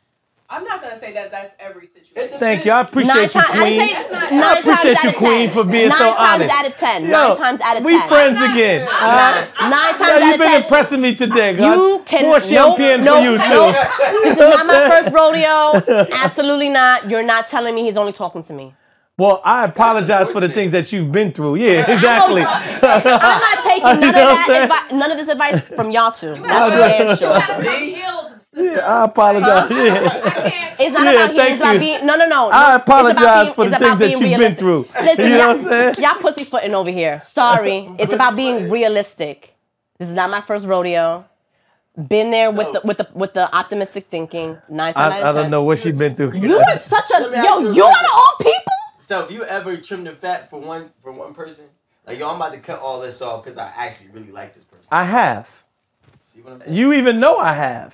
Speaker 3: I'm not gonna say that that's every situation.
Speaker 1: Thank you. I appreciate
Speaker 2: Nine
Speaker 1: you,
Speaker 2: times,
Speaker 1: Queen.
Speaker 3: That's not-
Speaker 2: nine
Speaker 1: I appreciate
Speaker 2: times
Speaker 1: you,
Speaker 2: out of
Speaker 1: Queen,
Speaker 2: 10.
Speaker 1: for being so
Speaker 2: Nine times
Speaker 1: honest.
Speaker 2: out of 10.
Speaker 1: Yo,
Speaker 2: 9 times out of 10.
Speaker 1: We friends again.
Speaker 3: I'm
Speaker 1: all right?
Speaker 3: not-
Speaker 2: Nine times
Speaker 1: Yo,
Speaker 2: out
Speaker 1: you've
Speaker 2: of
Speaker 1: been
Speaker 2: 10.
Speaker 1: impressing me today, God.
Speaker 2: You can
Speaker 1: More champagne for you, too.
Speaker 2: This is not my first rodeo. Absolutely not. You're not telling me he's only talking to me.
Speaker 1: Well, I apologize for the
Speaker 4: unfortunate.
Speaker 1: things that you've been through. Yeah, exactly.
Speaker 2: I'm not taking none
Speaker 1: You
Speaker 2: of
Speaker 1: know what I'm
Speaker 2: that none of this advice from y'all two.
Speaker 3: You
Speaker 2: That's for
Speaker 3: gotta
Speaker 2: damn
Speaker 3: you
Speaker 2: sure.
Speaker 3: gotta come healed.
Speaker 1: I apologize. Yeah.
Speaker 3: I can't.
Speaker 2: It's not
Speaker 1: Yeah,
Speaker 2: about healing.
Speaker 1: thank
Speaker 2: It's about
Speaker 1: you.
Speaker 2: being no.
Speaker 1: I
Speaker 2: It's
Speaker 1: apologize
Speaker 2: about being,
Speaker 1: for the
Speaker 2: it's
Speaker 1: things
Speaker 2: about
Speaker 1: that
Speaker 2: being
Speaker 1: you've been
Speaker 2: realistic.
Speaker 1: through.
Speaker 2: Listen,
Speaker 1: You know what I'm saying?
Speaker 2: y'all pussyfooting over here. Sorry, it's about being realistic. This is not my first rodeo. Been there with the optimistic thinking. 9 times out of 10.
Speaker 1: I don't know what she's been through.
Speaker 2: You are such a
Speaker 4: Let me ask you a
Speaker 2: you are
Speaker 4: question.
Speaker 2: the old people.
Speaker 4: So, have you ever trimmed the fat for one person? Like, yo, I'm about to cut all this off because I actually really like this person.
Speaker 1: I have.
Speaker 4: See what I'm saying?
Speaker 1: You even know I have.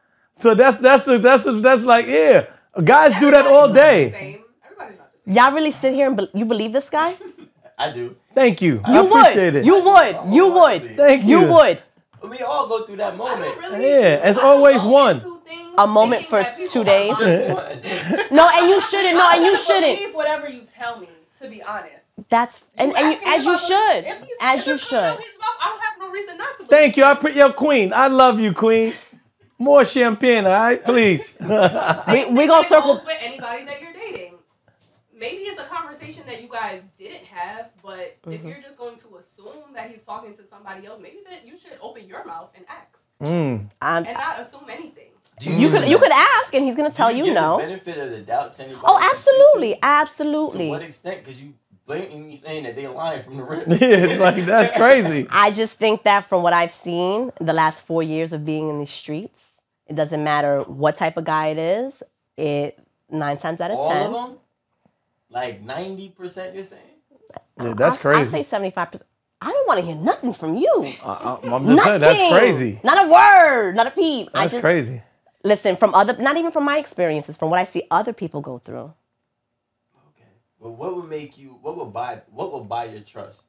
Speaker 1: So that's like, yeah. Guys do that all day.
Speaker 3: Everybody's not the same.
Speaker 2: Y'all really sit here and you believe this guy?
Speaker 4: I do.
Speaker 1: Thank you. I
Speaker 2: You
Speaker 1: appreciate
Speaker 2: would.
Speaker 1: it.
Speaker 2: You would. You would.
Speaker 1: Thank you.
Speaker 2: You would.
Speaker 4: We all go through that
Speaker 3: I
Speaker 4: moment.
Speaker 3: don't really.
Speaker 1: Yeah, it's
Speaker 3: I don't
Speaker 1: always
Speaker 3: go
Speaker 1: one.
Speaker 3: into things
Speaker 2: A moment
Speaker 3: thinking
Speaker 2: for
Speaker 3: that people
Speaker 2: 2
Speaker 3: are
Speaker 2: days.
Speaker 3: lying.
Speaker 4: Just one.
Speaker 2: No, and you shouldn't. No, and you
Speaker 3: I'm gonna
Speaker 2: shouldn't.
Speaker 3: believe whatever you tell me. To be honest.
Speaker 2: That's and you,
Speaker 3: asking
Speaker 2: as you
Speaker 3: about
Speaker 2: should.
Speaker 3: if he's-
Speaker 2: As
Speaker 3: if
Speaker 2: you
Speaker 3: it's coming out
Speaker 2: should.
Speaker 3: his mouth, I don't have no reason not to believe.
Speaker 1: Thank you. Yo, Queen. I love you, Queen. More champagne, all right? Please.
Speaker 2: We
Speaker 3: Same
Speaker 2: gonna
Speaker 3: thing
Speaker 2: circle.
Speaker 3: goes with anybody that you're dating. Maybe it's a conversation that you guys didn't have, but if you're just going to assume that he's talking to somebody else, maybe then you should open your mouth and ask and not assume anything.
Speaker 4: Do
Speaker 2: You could ask, and he's gonna tell you
Speaker 4: give
Speaker 2: no.
Speaker 4: the benefit of the doubt to anybody?
Speaker 2: Oh,
Speaker 4: you speak
Speaker 2: absolutely,
Speaker 4: to? To
Speaker 2: absolutely.
Speaker 4: what extent? Because you blatantly saying that they lying from the rip.
Speaker 1: Yeah, like, that's crazy.
Speaker 2: I just think that from what I've seen the last 4 years of being in the streets, it doesn't matter what type of guy it is. It 9 times out of
Speaker 4: All
Speaker 2: 10.
Speaker 4: of them? Like 90%, you're saying?
Speaker 1: Yeah, that's
Speaker 2: I
Speaker 1: crazy.
Speaker 2: say 75%. I don't want to hear nothing from you.
Speaker 1: I'm just
Speaker 2: Nothing.
Speaker 1: saying, that's crazy.
Speaker 2: Not a word. Not a peep.
Speaker 1: That's crazy.
Speaker 2: Listen, from not even from my experiences, from what I see other people go through.
Speaker 4: Okay. But what would buy your trust?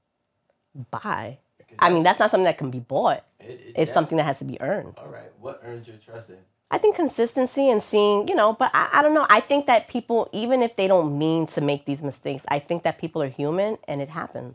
Speaker 2: Bye.
Speaker 4: Because
Speaker 2: I mean, that's not something that can be bought. It's
Speaker 4: yeah.
Speaker 2: something that has to be earned.
Speaker 4: All right. What earned your trust then?
Speaker 2: I think consistency and seeing, but I don't know. I think that people, even if they don't mean to make these mistakes, I think that people are human and it happens.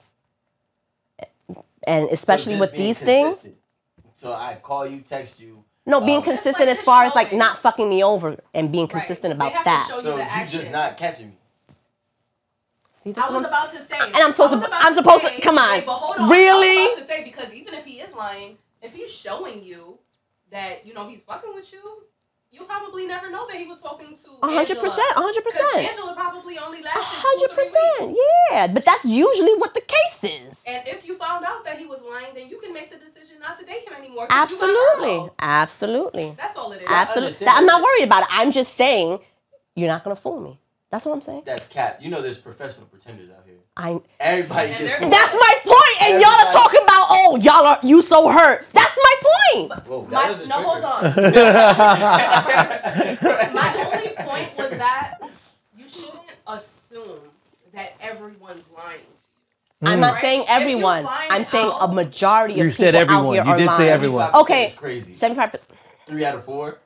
Speaker 2: And especially
Speaker 4: So just
Speaker 2: with
Speaker 4: being
Speaker 2: these things.
Speaker 4: consistent. So I call you, text you.
Speaker 2: No, being
Speaker 3: Just
Speaker 2: consistent
Speaker 3: like
Speaker 2: as far as
Speaker 3: showing.
Speaker 2: like not fucking me over and being
Speaker 3: Right.
Speaker 2: consistent
Speaker 3: They
Speaker 2: about
Speaker 3: have to
Speaker 2: that.
Speaker 3: show
Speaker 4: So
Speaker 3: the
Speaker 4: you
Speaker 3: action.
Speaker 4: just not catching me.
Speaker 2: See, this
Speaker 3: I
Speaker 2: is
Speaker 3: was
Speaker 2: what
Speaker 3: about to say.
Speaker 2: And I'm supposed
Speaker 3: I was
Speaker 2: to-
Speaker 3: about
Speaker 2: I'm supposed to-
Speaker 3: say-
Speaker 2: come on.
Speaker 3: Wait, but hold on.
Speaker 2: Really?
Speaker 3: I was about to say, because even if he is lying, if he's showing you that, he's fucking with you, you'll probably never know that he was talking to
Speaker 2: 100%, 100%.
Speaker 3: Angela probably only lasted 2 or 3
Speaker 2: 100%.
Speaker 3: weeks.
Speaker 2: Yeah, but that's usually what the case is.
Speaker 3: And if you found out that he was lying, then you can make the decision not to date him anymore. 'Cause you got her
Speaker 2: Absolutely.
Speaker 3: off.
Speaker 2: Absolutely.
Speaker 3: That's all it is.
Speaker 2: Absolutely.
Speaker 4: understand
Speaker 2: I'm not
Speaker 4: that.
Speaker 2: worried about it. I'm just saying you're not going to fool me. That's what I'm saying.
Speaker 4: That's cap. There's professional pretenders out here.
Speaker 2: That's
Speaker 4: Everybody gets
Speaker 3: they're-
Speaker 4: fooled.
Speaker 2: my point. And y'all are talking about, you so hurt. That's my point.
Speaker 4: Whoa, that was a
Speaker 3: No, hold
Speaker 4: trigger.
Speaker 3: on. My only point was that you shouldn't assume that everyone's lying to you.
Speaker 2: I'm not
Speaker 3: Right?
Speaker 2: saying
Speaker 3: If you
Speaker 2: everyone.
Speaker 3: find
Speaker 2: I'm saying a
Speaker 3: out-
Speaker 2: majority of
Speaker 1: You
Speaker 2: people
Speaker 1: said
Speaker 2: out
Speaker 1: everyone.
Speaker 2: here
Speaker 1: You
Speaker 2: are
Speaker 1: did say
Speaker 2: lying.
Speaker 1: everyone.
Speaker 4: 75%
Speaker 2: Okay.
Speaker 4: is crazy.
Speaker 2: 75%.
Speaker 4: 3 out of 4.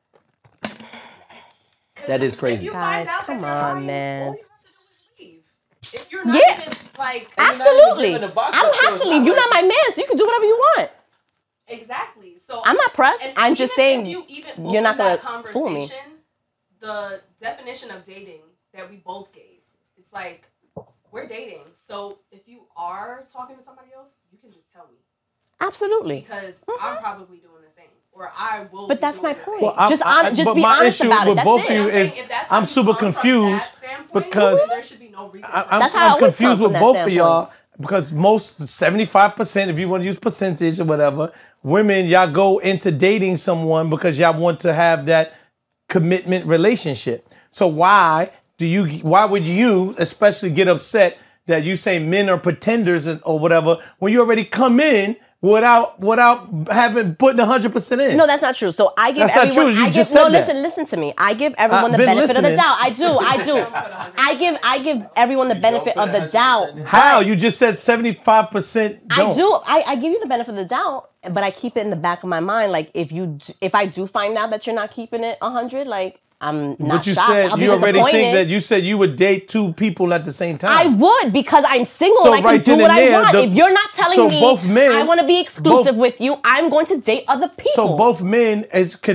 Speaker 3: 'Cause
Speaker 1: That is
Speaker 3: if
Speaker 1: crazy.
Speaker 3: you find
Speaker 2: Guys,
Speaker 3: out that
Speaker 2: come
Speaker 3: they're
Speaker 2: on,
Speaker 3: lying,
Speaker 2: man.
Speaker 3: all you have to do is leave. If you're not
Speaker 2: Yeah.
Speaker 3: even like
Speaker 2: Absolutely.
Speaker 4: giving a box
Speaker 2: I don't
Speaker 4: up, so
Speaker 2: have to
Speaker 4: it's
Speaker 2: leave.
Speaker 4: not
Speaker 2: You're
Speaker 4: like-
Speaker 2: not my man, so you can do whatever you want.
Speaker 3: exactly, so
Speaker 2: I'm not pressed.
Speaker 3: and
Speaker 2: I'm just
Speaker 3: even
Speaker 2: saying
Speaker 3: if you even
Speaker 2: you're not
Speaker 3: open
Speaker 2: gonna
Speaker 3: that
Speaker 2: fool me.
Speaker 3: conversation, the definition of dating that we both gave, it's like we're dating. So if you are talking to somebody else, you can just tell me
Speaker 2: Absolutely.
Speaker 3: because I'm probably doing the same, or I will.
Speaker 2: But
Speaker 3: be
Speaker 2: that's
Speaker 3: doing
Speaker 2: my
Speaker 3: the
Speaker 2: point.
Speaker 3: same.
Speaker 2: Well, just
Speaker 1: but
Speaker 2: be
Speaker 1: my
Speaker 2: honest
Speaker 1: issue
Speaker 2: about it.
Speaker 1: with
Speaker 2: That's
Speaker 1: both
Speaker 2: it.
Speaker 1: of you
Speaker 3: I'm saying
Speaker 1: is
Speaker 3: if that's how
Speaker 1: I'm
Speaker 3: you
Speaker 1: super
Speaker 3: come from that
Speaker 1: confused
Speaker 3: standpoint,
Speaker 1: because
Speaker 3: then there should be no reason. for
Speaker 2: That's how I
Speaker 1: I'm
Speaker 2: always come
Speaker 1: confused
Speaker 2: from
Speaker 1: with
Speaker 2: that
Speaker 1: both of
Speaker 2: standpoint.
Speaker 1: y'all because most 75%, if you want to use percentage or whatever, women, y'all go into dating someone because y'all want to have that commitment relationship. So why would you especially get upset that you say men are pretenders or whatever when you already come in without having putting 100% in?
Speaker 2: No, that's not true. So I give
Speaker 1: That's not
Speaker 2: everyone.
Speaker 1: true. You
Speaker 2: I
Speaker 1: just
Speaker 2: give, no,
Speaker 1: said that.
Speaker 2: listen to me. I give everyone the
Speaker 1: been
Speaker 2: benefit of the
Speaker 1: listening.
Speaker 2: doubt. I do. I give everyone the benefit of the doubt.
Speaker 1: How? You just said 75% don't.
Speaker 2: I do. I give you the benefit of the doubt, but I keep it in the back of my mind. Like if I do find out that you're not keeping it 100, like I'm not
Speaker 1: But you
Speaker 2: shocked.
Speaker 1: said
Speaker 2: I'll be
Speaker 1: you already think
Speaker 2: disappointed.
Speaker 1: that you said you would date two people at the same time.
Speaker 2: I would because I'm single
Speaker 1: So
Speaker 2: and I can
Speaker 1: right
Speaker 2: do
Speaker 1: then
Speaker 2: what
Speaker 1: and
Speaker 2: I
Speaker 1: there,
Speaker 2: want.
Speaker 1: the-
Speaker 2: If you're not telling
Speaker 1: so
Speaker 2: me
Speaker 1: both men-
Speaker 2: I want to be exclusive
Speaker 1: both-
Speaker 2: with you, I'm going to date other people.
Speaker 1: So both men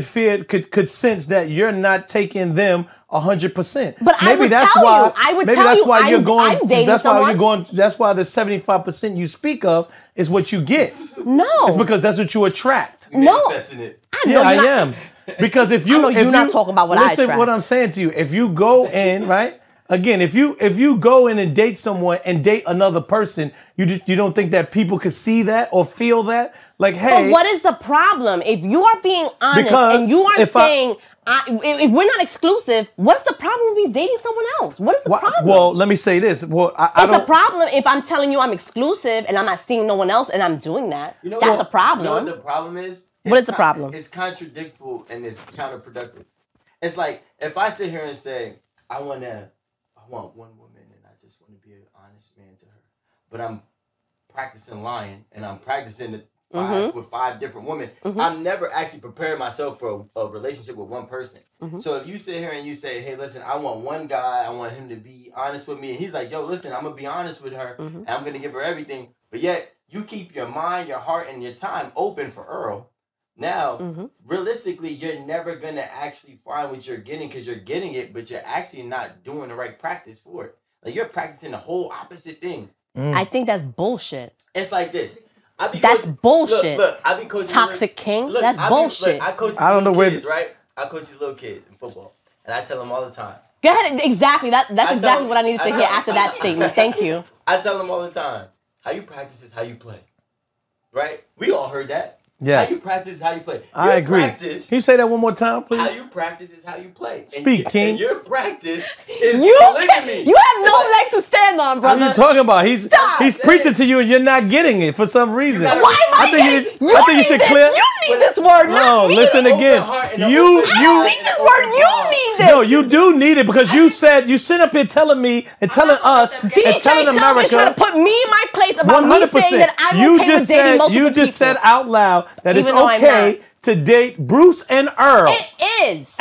Speaker 1: could sense that you're not taking them 100%.
Speaker 2: But I would tell you. I would
Speaker 1: maybe
Speaker 2: tell
Speaker 1: that's
Speaker 2: you
Speaker 1: why you're
Speaker 2: I'm
Speaker 1: going.
Speaker 2: dating
Speaker 1: That's why
Speaker 2: someone.
Speaker 1: you're going. That's why the 75% you speak of is what you get.
Speaker 2: No.
Speaker 1: It's because that's what you attract.
Speaker 2: No.
Speaker 4: Manifesting it.
Speaker 2: I know
Speaker 1: Yeah, I
Speaker 2: you're not-
Speaker 1: am. Because if you,
Speaker 2: I know
Speaker 1: if
Speaker 2: you're
Speaker 1: you
Speaker 2: not talking about what I
Speaker 1: listen,
Speaker 2: attract.
Speaker 1: what I'm saying to you, if you go in right again, if you go in and date someone and date another person, you don't think that people could see that or feel that, like, hey,
Speaker 2: But what is the problem? If you are being honest
Speaker 1: Because
Speaker 2: and you are
Speaker 1: if I-
Speaker 2: saying, if we're not exclusive, what's the problem with me dating someone else? What is the problem?
Speaker 1: well, let me say this. Well, I
Speaker 2: it's
Speaker 1: don't.
Speaker 2: a problem if I'm telling you I'm exclusive and I'm not seeing no one else and I'm doing that.
Speaker 4: You know
Speaker 2: That's
Speaker 4: what?
Speaker 2: a problem.
Speaker 4: You know what the problem is?
Speaker 2: What
Speaker 4: It's
Speaker 2: is the problem?
Speaker 4: It's contradictory and it's counterproductive. It's like if I sit here and say I want one woman and I just want to be an honest man to her, but I'm practicing lying and I'm practicing the with 5 different women. I'm never actually preparing myself for a relationship with one person. So if you sit here and you say, hey, listen, I want one guy, I want him to be honest with me, and he's like, yo, listen, I'm gonna be honest with her and I'm gonna give her everything, but yet you keep your mind, your heart, and your time open for Earl. Now, realistically, you're never gonna actually find what you're getting because you're getting it, but you're actually not doing the right practice for it. Like you're practicing the whole opposite thing.
Speaker 2: I think that's bullshit.
Speaker 4: It's like this. I be
Speaker 2: That's
Speaker 4: coaching-
Speaker 2: bullshit.
Speaker 4: Look, I be coaching
Speaker 2: Toxic king? That's bullshit.
Speaker 4: I coach these
Speaker 1: I don't know
Speaker 4: little
Speaker 1: where-
Speaker 4: kids, right? I coach these little kids in football, and I tell them all the time.
Speaker 2: Go ahead. Exactly. That's
Speaker 4: I
Speaker 2: exactly
Speaker 4: tell-
Speaker 2: what I needed to
Speaker 4: I
Speaker 2: hear
Speaker 4: tell-
Speaker 2: after that statement. Thank you.
Speaker 4: I tell them all the time, how you practice is how you play. Right? We all heard that.
Speaker 1: Yes.
Speaker 4: How you practice is how you play.
Speaker 1: I
Speaker 4: Your
Speaker 1: agree.
Speaker 4: Practice,
Speaker 1: Can you say that one more time, please?
Speaker 4: how you practice is how you play.
Speaker 1: Speak, King.
Speaker 4: And your practice is
Speaker 2: You
Speaker 4: polygamy.
Speaker 2: have no leg to stand on,
Speaker 1: What are
Speaker 2: brother.
Speaker 1: you talking about? He's
Speaker 2: Stop.
Speaker 1: preaching to you and you're not getting it for some reason.
Speaker 4: gotta-
Speaker 2: Why am I
Speaker 1: think
Speaker 2: getting?
Speaker 1: you should clear.
Speaker 2: You need this word.
Speaker 1: No,
Speaker 2: not me.
Speaker 1: listen
Speaker 4: Open
Speaker 1: again.
Speaker 4: heart and an
Speaker 1: You
Speaker 4: open
Speaker 2: I
Speaker 1: you
Speaker 2: don't need this word. You need this.
Speaker 1: no, you do need it because you said you sit up here telling me and telling us and
Speaker 2: DJ
Speaker 1: telling
Speaker 2: Self is trying to
Speaker 1: America
Speaker 2: put me in my place about me
Speaker 1: 100%.
Speaker 2: saying that I'm
Speaker 1: You
Speaker 2: okay
Speaker 1: just
Speaker 2: with dating
Speaker 1: said
Speaker 2: multiple
Speaker 1: you just
Speaker 2: people.
Speaker 1: said out loud that it's
Speaker 2: Even though I'm
Speaker 1: okay to date Bruce and Earl,
Speaker 2: It is.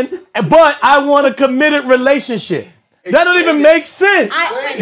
Speaker 1: but I want a committed relationship. That don't even make sense.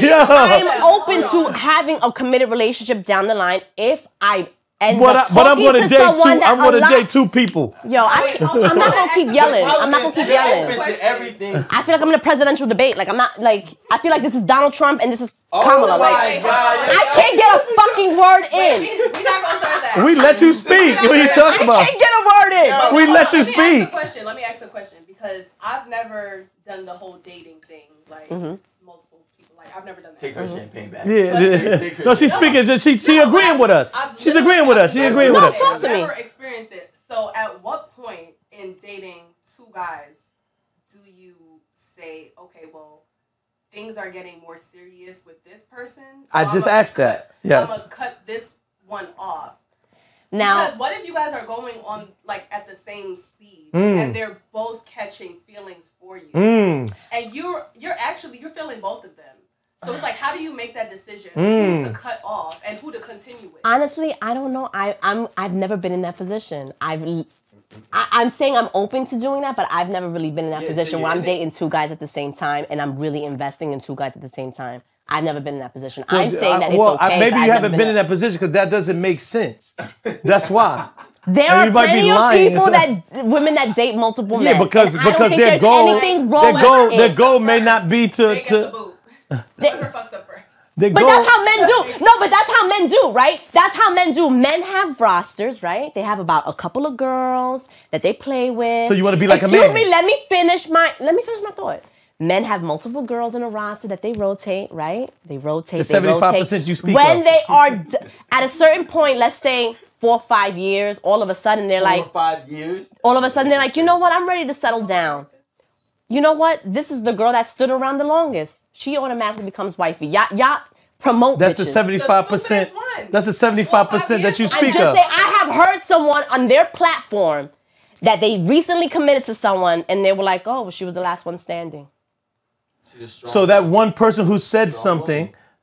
Speaker 2: I'm open to having a committed relationship down the line if I end
Speaker 1: But
Speaker 2: up
Speaker 1: I'm
Speaker 2: talking
Speaker 1: going
Speaker 2: to
Speaker 1: to date
Speaker 2: someone that
Speaker 1: I'm going to
Speaker 2: a lot-
Speaker 1: date 2 people.
Speaker 2: Yo, I'm not gonna keep yelling. I'm not gonna keep yelling.
Speaker 4: Open to everything.
Speaker 2: I feel like I'm in a presidential debate. Like I'm not like I feel like this is Donald Trump and this is Kamala.
Speaker 4: my
Speaker 2: Like
Speaker 4: God.
Speaker 2: I can't get a fucking word in.
Speaker 3: We're not gonna start that.
Speaker 1: We let you speak. What are you talking
Speaker 2: I
Speaker 1: about?
Speaker 2: can't get a word in.
Speaker 1: We let you speak.
Speaker 3: Let me ask a question because I've never done the whole dating thing, like multiple people. Like I've never done that.
Speaker 4: Take her champagne back.
Speaker 1: Yeah. No, she's speaking. She agreeing with us. She's agreeing with us. She agreeing with
Speaker 2: No,
Speaker 1: us.
Speaker 2: talk
Speaker 3: I've
Speaker 2: to me.
Speaker 3: never experienced it. So at what point in dating 2 guys do you say, okay, well, things are getting more serious with this person?
Speaker 1: I just asked that. Yes.
Speaker 3: I'm gonna cut this one off.
Speaker 2: Now
Speaker 3: Because what if you guys are going on like at the same speed and they're both catching feelings for you, and you're feeling both of them. So it's like, how do you make that decision who to cut off and who to continue with?
Speaker 2: honestly, I don't know. I've never been in that position. I'm saying I'm open to doing that, but I've never really been in that
Speaker 4: Yeah,
Speaker 2: position
Speaker 4: so
Speaker 2: where
Speaker 4: you're
Speaker 2: I'm
Speaker 4: in it.
Speaker 2: dating 2 guys at the same time and I'm really investing in 2 guys at the same time. I've never been in that position. I'm saying that it's okay.
Speaker 1: maybe
Speaker 2: but
Speaker 1: you
Speaker 2: I've
Speaker 1: haven't
Speaker 2: never
Speaker 1: been in that position because that doesn't make sense. That's why.
Speaker 2: There
Speaker 1: And
Speaker 2: are
Speaker 1: you might be
Speaker 2: plenty of
Speaker 1: lying.
Speaker 2: people women that date multiple men.
Speaker 1: Yeah, because
Speaker 2: and I don't think
Speaker 1: their
Speaker 2: there's
Speaker 1: goal
Speaker 2: anything wrong with
Speaker 1: their
Speaker 2: it.
Speaker 1: goal may not be
Speaker 3: They get the
Speaker 1: to
Speaker 3: boot. Whoever fucks up first.
Speaker 1: their
Speaker 2: But
Speaker 1: goal.
Speaker 2: that's how men do. No, but that's how men do, right? That's how men do. Men have rosters, right? They have about a couple of girls that they play with.
Speaker 1: So you wanna be like a
Speaker 2: Excuse
Speaker 1: man.
Speaker 2: me, let me finish my thought. Men have multiple girls in a roster that they rotate, right? They rotate.
Speaker 1: The
Speaker 2: they rotate.
Speaker 1: 75% you speak
Speaker 2: When
Speaker 1: of.
Speaker 2: they are at a certain point, let's say 4 or 5 years, all of a sudden they're
Speaker 4: 4
Speaker 2: like,
Speaker 4: or 5 years.
Speaker 2: all of a sudden they're like, you know what? I'm ready to settle down. You know what? This is the girl that stood around the longest. She automatically becomes wifey. Y'all promote
Speaker 1: That's the
Speaker 2: bitches.
Speaker 1: 75%. That's the 75% that you
Speaker 2: I'm
Speaker 1: speak
Speaker 2: just
Speaker 1: of.
Speaker 2: saying, I have heard someone on their platform that they recently committed to someone and they were like, oh, well, she was the last one standing.
Speaker 4: She's a strong
Speaker 1: So that one person who said something,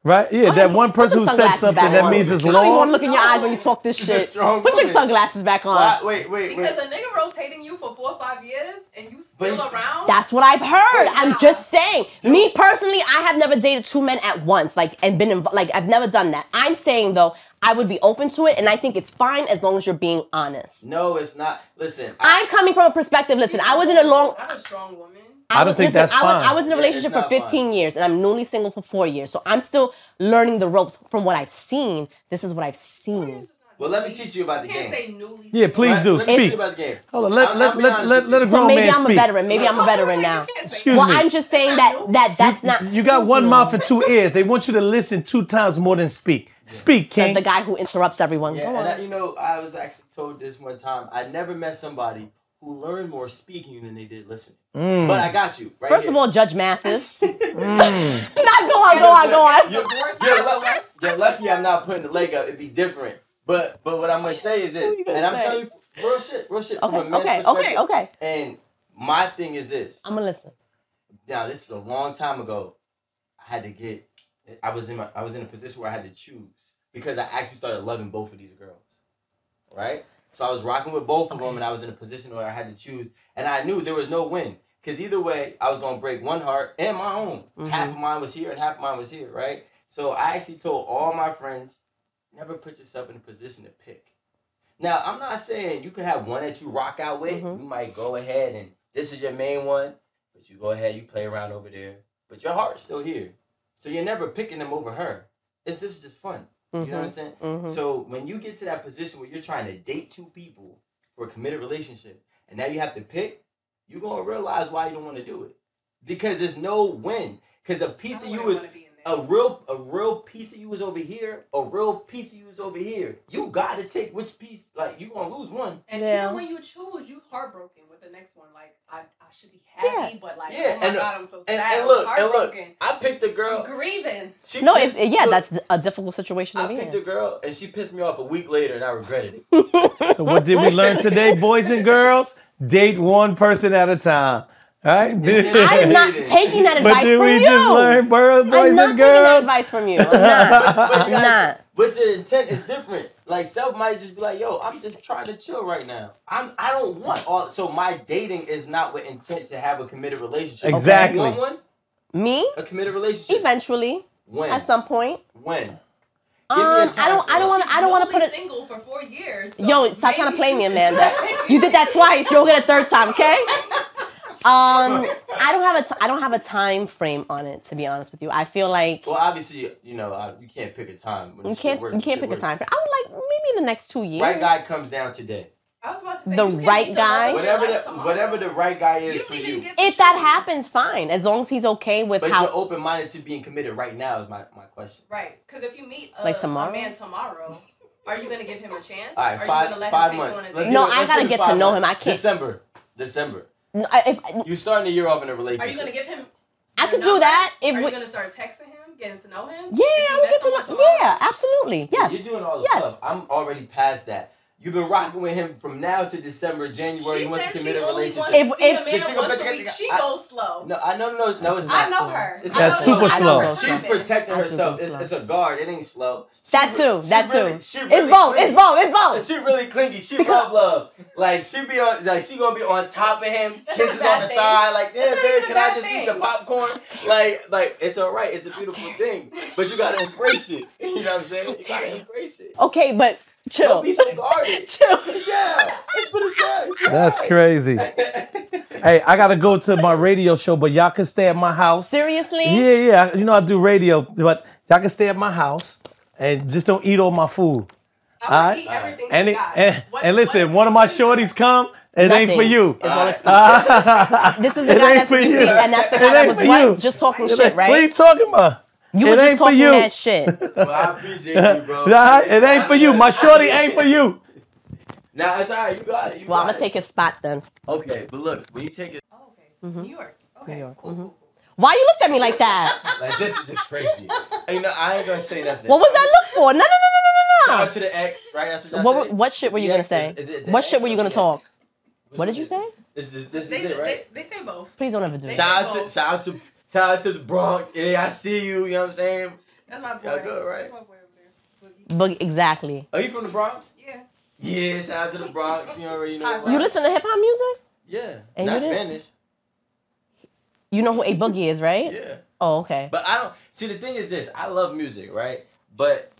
Speaker 1: Right? Yeah, that one person who said
Speaker 2: sunglasses
Speaker 1: something
Speaker 2: back
Speaker 1: that
Speaker 2: on.
Speaker 1: means it's
Speaker 2: I don't even want
Speaker 1: law.
Speaker 2: to look in your eyes when you talk this
Speaker 4: She's a
Speaker 2: shit.
Speaker 4: strong
Speaker 2: Put your
Speaker 4: woman.
Speaker 2: sunglasses back on.
Speaker 4: Wait.
Speaker 3: Because a nigga rotating you for 4 or 5 years and you still
Speaker 4: But-
Speaker 3: around.
Speaker 2: That's what I've heard.
Speaker 3: Nah.
Speaker 2: I'm just saying. Me personally, I have never dated 2 men at once, and been like I've never done that. I'm saying though, I would be open to it, and I think it's fine as long as you're being honest.
Speaker 4: No, it's not. Listen,
Speaker 2: I'm coming from a perspective. Listen, I was in a long.
Speaker 3: I'm a strong woman.
Speaker 1: I don't think that's fine.
Speaker 2: I was in a
Speaker 4: Yeah,
Speaker 2: relationship
Speaker 4: it's
Speaker 2: for
Speaker 4: not
Speaker 2: 15 years, and I'm newly single for 4 years. So I'm still learning the ropes from what I've seen. This is what I've seen.
Speaker 4: Well, let me teach you about the
Speaker 3: You can't
Speaker 4: game.
Speaker 3: say newly.
Speaker 1: Yeah, please do.
Speaker 4: Let me teach
Speaker 1: Speak.
Speaker 4: you about the game.
Speaker 1: Hold on,
Speaker 4: I'm being honest
Speaker 1: let
Speaker 4: with
Speaker 1: a
Speaker 4: you.
Speaker 2: So
Speaker 1: grown
Speaker 2: maybe
Speaker 1: man
Speaker 2: I'm a
Speaker 1: speak.
Speaker 2: veteran. Maybe I'm a veteran now.
Speaker 1: Excuse
Speaker 2: Well,
Speaker 1: me.
Speaker 2: I'm just saying that's not.
Speaker 1: You got one mouth and 2 ears. They want you to listen 2 times more than speak. Speak,
Speaker 2: Says
Speaker 1: King.
Speaker 2: the guy who interrupts everyone.
Speaker 4: Yeah,
Speaker 2: Go
Speaker 4: and
Speaker 2: on.
Speaker 4: I was actually told this one time. I never met somebody who learned more speaking than they did listening. But I got you. Right
Speaker 2: First
Speaker 4: here.
Speaker 2: of all, Judge Mathis. Not go on.
Speaker 4: You're lucky I'm not putting the leg up. It'd be different. But what I'm gonna say is this,
Speaker 2: you gonna
Speaker 4: and I'm
Speaker 2: say?
Speaker 4: telling you real shit from a man's
Speaker 2: Okay,
Speaker 4: perspective.
Speaker 2: okay.
Speaker 4: And my thing is this.
Speaker 2: I'm gonna listen.
Speaker 4: Now this is a long time ago. I was in a position where I had to choose because I actually started loving both of these girls. Right? So I was rocking with both of them, and I was in a position where I had to choose, and I knew there was no win. Because either way, I was going to break one heart and my own. Half of mine was here and half of mine was here, right? So I actually told all my friends, never put yourself in a position to pick. Now, I'm not saying you can have one that you rock out with. You might go ahead and this is your main one, but you go ahead, you play around over there. But your heart's still here. So you're never picking them over her. This is just fun. You know what I'm saying? So when you get to that position where you're trying to date 2 people for a committed relationship, and now you have to pick, you're going to realize why you don't want to do it. Because there's no win. Because a piece of you is... A real piece of you is over here. A real piece of you is over here. You gotta take which piece. Like you gonna lose one.
Speaker 3: And even when you choose, you heartbroken with the next one. Like I should be happy, but like oh my god, I'm so sad.
Speaker 4: And look,
Speaker 3: heartbroken.
Speaker 4: I picked a girl.
Speaker 3: I'm grieving.
Speaker 2: That's a difficult situation to
Speaker 4: I
Speaker 2: be
Speaker 4: picked
Speaker 2: in.
Speaker 4: a girl and she pissed me off a week later and I regretted it.
Speaker 1: So what did we learn today, boys and girls? Date one person at a time. All right?
Speaker 2: I'm not taking that
Speaker 1: But
Speaker 2: advice
Speaker 1: did
Speaker 2: from
Speaker 1: we
Speaker 2: you.
Speaker 1: just learn, boys
Speaker 2: I'm not
Speaker 1: and
Speaker 2: taking that
Speaker 1: girls?
Speaker 2: advice from you. I'm not. I'm not.
Speaker 4: But your intent is different. Like self might just be like, yo, I'm just trying to chill right now. I don't want all. So my dating is not with intent to have a committed relationship.
Speaker 1: Exactly.
Speaker 4: You want one?
Speaker 2: Me?
Speaker 4: A committed relationship.
Speaker 2: Eventually,
Speaker 4: When?
Speaker 2: at some point.
Speaker 4: When? Give me a
Speaker 2: I
Speaker 4: time
Speaker 2: don't
Speaker 4: frame.
Speaker 2: want to put it.
Speaker 3: single for 4 years. So
Speaker 2: Yo, stop trying to play me,
Speaker 3: maybe-
Speaker 2: Amanda. You did that twice. You'll get a third time, okay? I don't have a time frame on it, to be honest with you. I feel like
Speaker 4: Well, obviously, you know, you can't pick a time. When
Speaker 2: you
Speaker 4: the shit
Speaker 2: can't
Speaker 4: works,
Speaker 2: you
Speaker 4: the
Speaker 2: can't
Speaker 4: shit
Speaker 2: pick a
Speaker 4: works.
Speaker 2: time frame. I would like maybe in the next 2 years.
Speaker 4: Right guy comes down today.
Speaker 3: I was about to say,
Speaker 2: The
Speaker 3: you can
Speaker 2: right
Speaker 3: meet
Speaker 2: guy?
Speaker 3: love of your life
Speaker 4: Whatever
Speaker 3: tomorrow.
Speaker 4: the right guy is
Speaker 3: You
Speaker 4: for
Speaker 3: don't even
Speaker 4: you.
Speaker 3: get to
Speaker 2: If that
Speaker 3: choose.
Speaker 2: happens, fine. As long as he's okay with
Speaker 4: But
Speaker 2: how.
Speaker 4: you're open minded to being committed right now is my question.
Speaker 3: Right, because if you meet
Speaker 2: Like tomorrow?
Speaker 3: a man tomorrow, are you gonna give him a chance?
Speaker 4: All right,
Speaker 3: are
Speaker 4: five
Speaker 3: you gonna let
Speaker 4: five
Speaker 3: him take
Speaker 4: months.
Speaker 3: you on
Speaker 4: Let's
Speaker 3: a date?
Speaker 2: No,
Speaker 4: give it-
Speaker 2: I
Speaker 4: let's
Speaker 2: gotta
Speaker 4: give it
Speaker 2: get to
Speaker 4: 5
Speaker 2: know him.
Speaker 4: months.
Speaker 2: I can't-
Speaker 4: December.
Speaker 2: If
Speaker 4: You starting the year off in a relationship.
Speaker 3: Are you gonna give him?
Speaker 2: I
Speaker 3: your
Speaker 2: could do
Speaker 3: number?
Speaker 2: that. If
Speaker 3: Are
Speaker 2: we,
Speaker 3: you gonna start texting him, getting to know him?
Speaker 2: yeah, I would get to know. Yeah, absolutely. Yes.
Speaker 4: You're doing all the
Speaker 2: Yes.
Speaker 4: stuff. I'm already past that. You've been rocking with him from now to December, January.
Speaker 3: She
Speaker 4: You want to
Speaker 3: said
Speaker 4: commit
Speaker 3: she
Speaker 4: a
Speaker 3: only
Speaker 4: relationship.
Speaker 3: wants to see a
Speaker 2: If-
Speaker 3: man once a week. She goes slow.
Speaker 4: No, no, it's not.
Speaker 3: I know her.
Speaker 4: It's
Speaker 3: I
Speaker 1: That's
Speaker 3: know
Speaker 1: super
Speaker 3: her. I know
Speaker 1: slow.
Speaker 3: her
Speaker 4: She's
Speaker 3: timing.
Speaker 4: protecting
Speaker 2: I do
Speaker 4: herself.
Speaker 2: go slow.
Speaker 4: It's a guard. It ain't slow.
Speaker 2: That too.
Speaker 4: She
Speaker 2: That
Speaker 4: really-
Speaker 2: too.
Speaker 4: she
Speaker 2: It's
Speaker 4: really
Speaker 2: both.
Speaker 4: clingy.
Speaker 2: It's both. It's both.
Speaker 4: She really clingy. She love. Like she be on. Like she gonna be on top of him.
Speaker 3: That's a
Speaker 4: Kisses
Speaker 3: bad
Speaker 4: on the
Speaker 3: thing.
Speaker 4: side. Like yeah,
Speaker 3: That's not
Speaker 4: babe,
Speaker 3: even a
Speaker 4: can I
Speaker 3: bad
Speaker 4: just
Speaker 3: thing.
Speaker 4: eat the popcorn? Like it's all right. It's a beautiful thing. But you gotta embrace it. You know what I'm saying? You gotta embrace it.
Speaker 2: Okay, but chill.
Speaker 4: Don't be so guarded.
Speaker 2: Chill.
Speaker 4: Yeah. Let's put it down.
Speaker 1: That's crazy. Hey, I gotta go to my radio show, but y'all can stay at my house.
Speaker 2: Seriously?
Speaker 1: Yeah. You know I do radio, but y'all can stay at my house and just don't eat all my food.
Speaker 3: I'm gonna
Speaker 1: Alright.
Speaker 3: eat everything
Speaker 1: And
Speaker 3: you
Speaker 1: it,
Speaker 3: got.
Speaker 1: and listen, one of my shorties come, it ain't for you.
Speaker 2: It's all
Speaker 4: Alright.
Speaker 2: expensive. This is the
Speaker 1: It
Speaker 2: guy
Speaker 1: ain't
Speaker 2: that's
Speaker 1: for
Speaker 2: you
Speaker 1: you.
Speaker 2: see, and that's the
Speaker 1: It
Speaker 2: guy that
Speaker 1: ain't
Speaker 2: was
Speaker 1: for
Speaker 2: what?
Speaker 1: you.
Speaker 2: Just talking
Speaker 1: It
Speaker 2: shit,
Speaker 1: ain't- What are you
Speaker 2: right?
Speaker 1: talking about?
Speaker 2: You were
Speaker 1: It
Speaker 2: just
Speaker 1: ain't for
Speaker 2: talking
Speaker 1: you.
Speaker 2: that shit.
Speaker 4: Well, I appreciate you, bro.
Speaker 1: Alright, it ain't for you. My shorty ain't for you.
Speaker 4: Nah, it's alright. You got it.
Speaker 2: Well, I'm gonna take his spot then.
Speaker 4: Okay, but look, when you take it,
Speaker 3: Oh, okay. New York. Okay.
Speaker 2: New York.
Speaker 3: Cool.
Speaker 2: Why you looked at me like that?
Speaker 4: like this is just crazy. And, you know, I ain't gonna say nothing.
Speaker 2: What was that look for? No.
Speaker 4: Shout out to the ex, right? That's what y'all
Speaker 2: What,
Speaker 4: say?
Speaker 2: what shit were you
Speaker 4: The
Speaker 2: gonna
Speaker 4: ex,
Speaker 2: say?
Speaker 4: is it the
Speaker 2: What
Speaker 4: ex
Speaker 2: shit were you
Speaker 4: or
Speaker 2: gonna
Speaker 4: the
Speaker 2: talk?
Speaker 4: ex?
Speaker 2: What did you say?
Speaker 4: This is
Speaker 3: They,
Speaker 4: it, right?
Speaker 3: they say both.
Speaker 2: Please don't ever do
Speaker 3: They-
Speaker 2: that.
Speaker 4: Shout out to the Bronx. Yeah, I see you. You know what I'm saying?
Speaker 3: That's my boy.
Speaker 4: Y'all good, right?
Speaker 3: That's my boy over there. Boogie.
Speaker 2: But exactly.
Speaker 4: Are you from the Bronx?
Speaker 3: Yeah.
Speaker 4: Yeah, shout out to the Bronx. You already know.
Speaker 2: You listen to hip hop music?
Speaker 4: Yeah,
Speaker 2: And
Speaker 4: not
Speaker 2: you didn't?
Speaker 4: Spanish.
Speaker 2: You know who A Boogie is, right?
Speaker 4: Yeah.
Speaker 2: Oh, okay.
Speaker 4: But I don't see the thing is this. I love music, right? But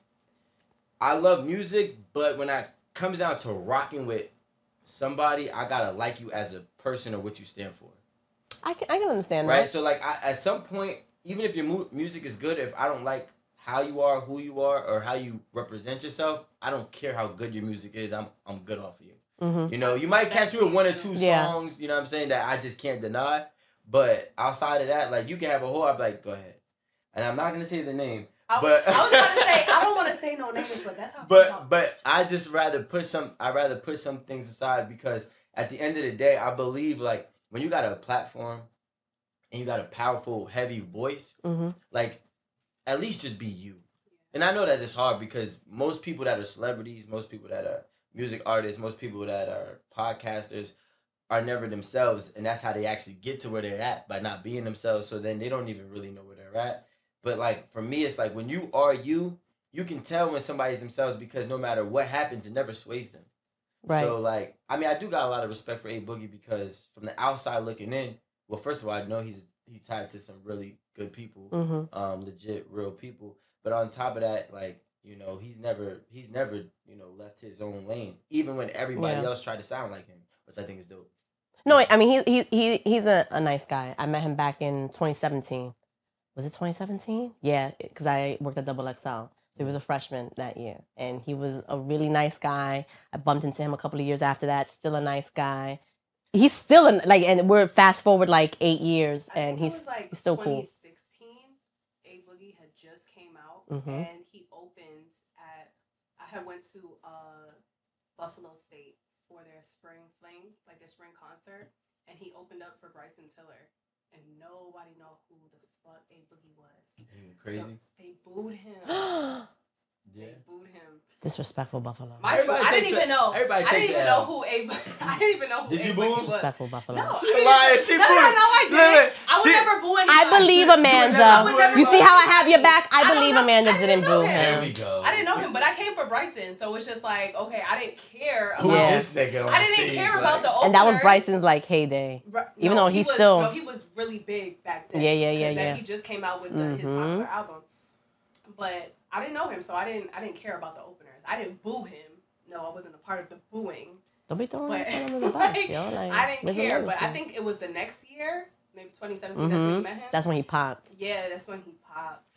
Speaker 4: I love music, but when it comes down to rocking with somebody, I gotta like you as a person or what you stand for.
Speaker 2: I can understand
Speaker 4: Right?
Speaker 2: that.
Speaker 4: So like at some point, even if your music is good, if I don't like how you are, who you are, or how you represent yourself, I don't care how good your music is. I'm good off of you.
Speaker 2: Mm-hmm.
Speaker 4: You know, you might catch me with one or two
Speaker 2: Yeah.
Speaker 4: songs, you know what I'm saying, that I just can't deny. But outside of that, like you can have a whole, I'll be like, go ahead. And I'm not gonna say the name.
Speaker 3: I
Speaker 4: But
Speaker 3: was about to say I don't want to say no names, but that's how. I feel.
Speaker 4: but I just rather put some things aside because at the end of the day, I believe like when you got a platform and you got a powerful, heavy voice,
Speaker 2: Mm-hmm.
Speaker 4: like at least just be you. And I know that it's hard because most people that are celebrities, most people that are music artists, most people that are podcasters are never themselves, and that's how they actually get to where they're at, by not being themselves. So then they don't even really know where they're at. But like for me, it's like when you are you can tell when somebody's themselves because no matter what happens, it never sways them.
Speaker 2: Right.
Speaker 4: So like, I mean, I do got a lot of respect for A Boogie because from the outside looking in, well, first of all, I know he tied to some really good people,
Speaker 2: Mm-hmm.
Speaker 4: legit real people. But on top of that, like, you know, he's never, you know, left his own lane, even when everybody else tried to sound like him, which I think is dope.
Speaker 2: No, I mean he's a nice guy. I met him back in 2017. Was it 2017? Yeah, because I worked at Double XL. So he was a freshman that year, and he was a really nice guy. I bumped into him a couple of years after that. Still a nice guy. He's still and we're fast forward like 8 years,
Speaker 3: I
Speaker 2: and
Speaker 3: think it
Speaker 2: he's
Speaker 3: was like
Speaker 2: still cool.
Speaker 3: 2016, A Boogie had just came out,
Speaker 2: Mhm.
Speaker 3: and he opened at. I had went to Buffalo State for their spring fling, like their spring concert, and he opened up for Bryson Tiller, and nobody know who the fuck A Boogie was.
Speaker 4: Crazy.
Speaker 3: So they booed him.
Speaker 4: Yeah.
Speaker 3: They booed him.
Speaker 2: Disrespectful Buffalo.
Speaker 3: Mind you, I didn't even know.
Speaker 4: Everybody
Speaker 3: I didn't
Speaker 4: takes
Speaker 3: even
Speaker 4: it
Speaker 3: know
Speaker 4: out.
Speaker 3: who A. I didn't even know who
Speaker 4: Did
Speaker 3: A
Speaker 4: you boo
Speaker 3: Boogie
Speaker 4: him?
Speaker 3: was.
Speaker 2: Disrespectful Buffalo.
Speaker 3: No,
Speaker 4: She lying. She
Speaker 3: no, I didn't. I would never boo anybody.
Speaker 2: I believe
Speaker 3: I
Speaker 2: Amanda.
Speaker 3: would never
Speaker 2: You
Speaker 3: boo
Speaker 2: see how I have your
Speaker 3: anybody.
Speaker 2: back? I
Speaker 3: don't
Speaker 2: believe
Speaker 3: know.
Speaker 2: Amanda
Speaker 3: I didn't
Speaker 2: didn't
Speaker 3: know
Speaker 2: boo
Speaker 3: him.
Speaker 4: There we
Speaker 2: him.
Speaker 4: go.
Speaker 3: I didn't know him, but I came for Bryson, so it's just like, okay, I didn't care about.
Speaker 4: Who
Speaker 2: Yeah.
Speaker 4: is this nigga on
Speaker 3: I
Speaker 4: the
Speaker 3: didn't
Speaker 4: stage,
Speaker 3: care about the opener.
Speaker 2: And that was Bryson's like heyday. Even though
Speaker 3: he
Speaker 2: he's
Speaker 3: was,
Speaker 2: still-
Speaker 3: no, he was really big back then.
Speaker 2: Yeah, yeah, yeah,
Speaker 3: 'cause that
Speaker 2: yeah.
Speaker 3: He just came out with his
Speaker 2: Mhm.
Speaker 3: popular album, but I didn't know him, so I didn't care about the openers. I didn't boo him. No, I wasn't a part of the booing.
Speaker 2: Don't be throwing
Speaker 3: But
Speaker 2: him under the bus,
Speaker 3: like,
Speaker 2: yo. Like,
Speaker 3: I didn't
Speaker 2: where's the
Speaker 3: care, but I
Speaker 2: loyalty?
Speaker 3: think it was the next year, maybe 2017. That's when you met him.
Speaker 2: That's when he popped.
Speaker 3: Yeah, that's when he popped.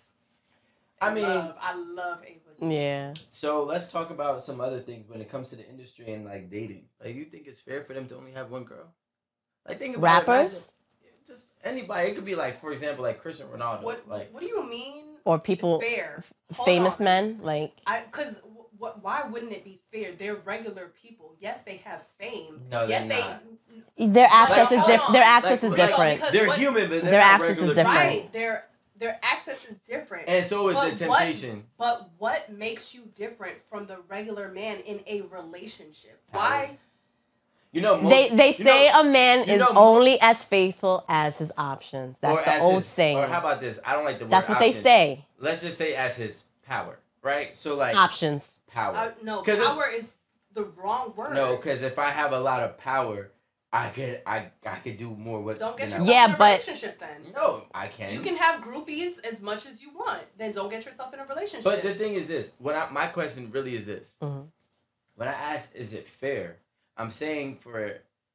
Speaker 4: I mean,
Speaker 3: I love A Boogie.
Speaker 2: Yeah.
Speaker 4: so let's talk about some other things when it comes to the industry and like dating. Like, you think it's fair for them to only have one girl? Like, think about
Speaker 2: Rappers?
Speaker 4: it, just anybody. It could be like, for example, like Cristiano Ronaldo.
Speaker 3: What
Speaker 4: Like,
Speaker 3: do you mean?
Speaker 2: Or people,
Speaker 3: fair? Hold
Speaker 2: famous
Speaker 3: on.
Speaker 2: men, like
Speaker 3: Because why wouldn't it be fair? They're regular people. Yes, they have fame.
Speaker 4: No,
Speaker 3: yes,
Speaker 4: they're
Speaker 3: they.
Speaker 2: their access
Speaker 3: Like,
Speaker 2: is
Speaker 3: hold
Speaker 2: different.
Speaker 3: on.
Speaker 2: Their access
Speaker 4: Like,
Speaker 2: is
Speaker 4: like,
Speaker 2: different.
Speaker 3: because
Speaker 4: they're
Speaker 3: what-
Speaker 4: human, but they're
Speaker 2: Their
Speaker 4: not
Speaker 2: access is
Speaker 4: regular
Speaker 2: different.
Speaker 4: people.
Speaker 3: Right. Their access is different.
Speaker 4: And so is
Speaker 3: But
Speaker 4: the temptation.
Speaker 3: But what makes you different from the regular man in a relationship?
Speaker 4: Power.
Speaker 3: Why?
Speaker 4: You know, most,
Speaker 2: They
Speaker 4: you
Speaker 2: say
Speaker 4: know,
Speaker 2: a man
Speaker 4: you
Speaker 2: is
Speaker 4: know,
Speaker 2: only as faithful as his options. That's
Speaker 4: or
Speaker 2: the
Speaker 4: as
Speaker 2: old
Speaker 4: his,
Speaker 2: saying.
Speaker 4: Or how about this? I don't like the word
Speaker 2: That's what they
Speaker 4: option.
Speaker 2: say.
Speaker 4: Let's just say as his power, right? So like
Speaker 2: Options.
Speaker 4: power.
Speaker 3: No,
Speaker 4: 'Cause it's-
Speaker 3: power is the wrong word.
Speaker 4: No, because if I have a lot of power, I could do more with.
Speaker 3: Don't get
Speaker 4: than
Speaker 3: yourself
Speaker 4: I-
Speaker 2: Yeah,
Speaker 3: in a
Speaker 2: but-
Speaker 3: relationship then.
Speaker 4: No, I can.
Speaker 3: You can have groupies as much as you want. Then don't get yourself in a relationship.
Speaker 4: But the thing is this: my question really is this:
Speaker 2: Mhm.
Speaker 4: when I ask, is it fair? I'm saying for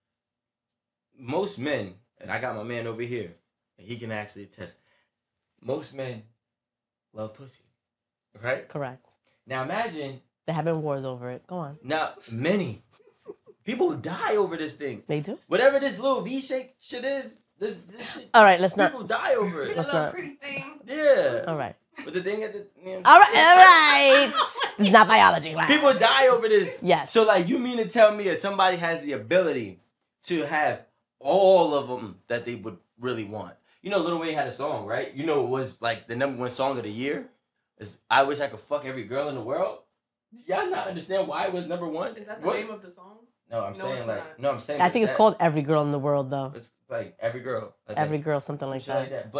Speaker 4: most men, and I got my man over here, and he can actually attest. Most men love pussy, right?
Speaker 2: Correct.
Speaker 4: Now imagine.
Speaker 2: They're having wars over it. Go on.
Speaker 4: Now many people die over this thing.
Speaker 2: They do.
Speaker 4: Whatever this little V-shaped shit is, this shit.
Speaker 2: All right, let's not.
Speaker 4: People die over
Speaker 3: a
Speaker 4: it.
Speaker 2: Let's
Speaker 3: little
Speaker 2: not.
Speaker 3: pretty thing.
Speaker 4: Yeah.
Speaker 2: All right.
Speaker 4: But the thing at the
Speaker 2: All right. It's not biology class.
Speaker 4: people die over this.
Speaker 2: Yes.
Speaker 4: So like, you mean to tell me if somebody has the ability to have all of them that they would really want? You know, Lil Wayne had a song, right? You know, it was like the #1 song of the year. Is I Wish I Could Fuck Every Girl in the World. Y'all not understand why it was #1?
Speaker 3: Is that the
Speaker 4: What?
Speaker 3: name of the song?
Speaker 4: No, I'm
Speaker 3: No,
Speaker 4: saying
Speaker 3: it's
Speaker 4: like
Speaker 3: not.
Speaker 4: no, I'm saying
Speaker 2: I think it's
Speaker 4: that-
Speaker 2: called Every Girl in the World, though.
Speaker 4: It's like every girl. Like
Speaker 2: Every
Speaker 4: that.
Speaker 2: girl, something
Speaker 4: Some
Speaker 2: like
Speaker 4: shit
Speaker 2: that.
Speaker 4: like that. But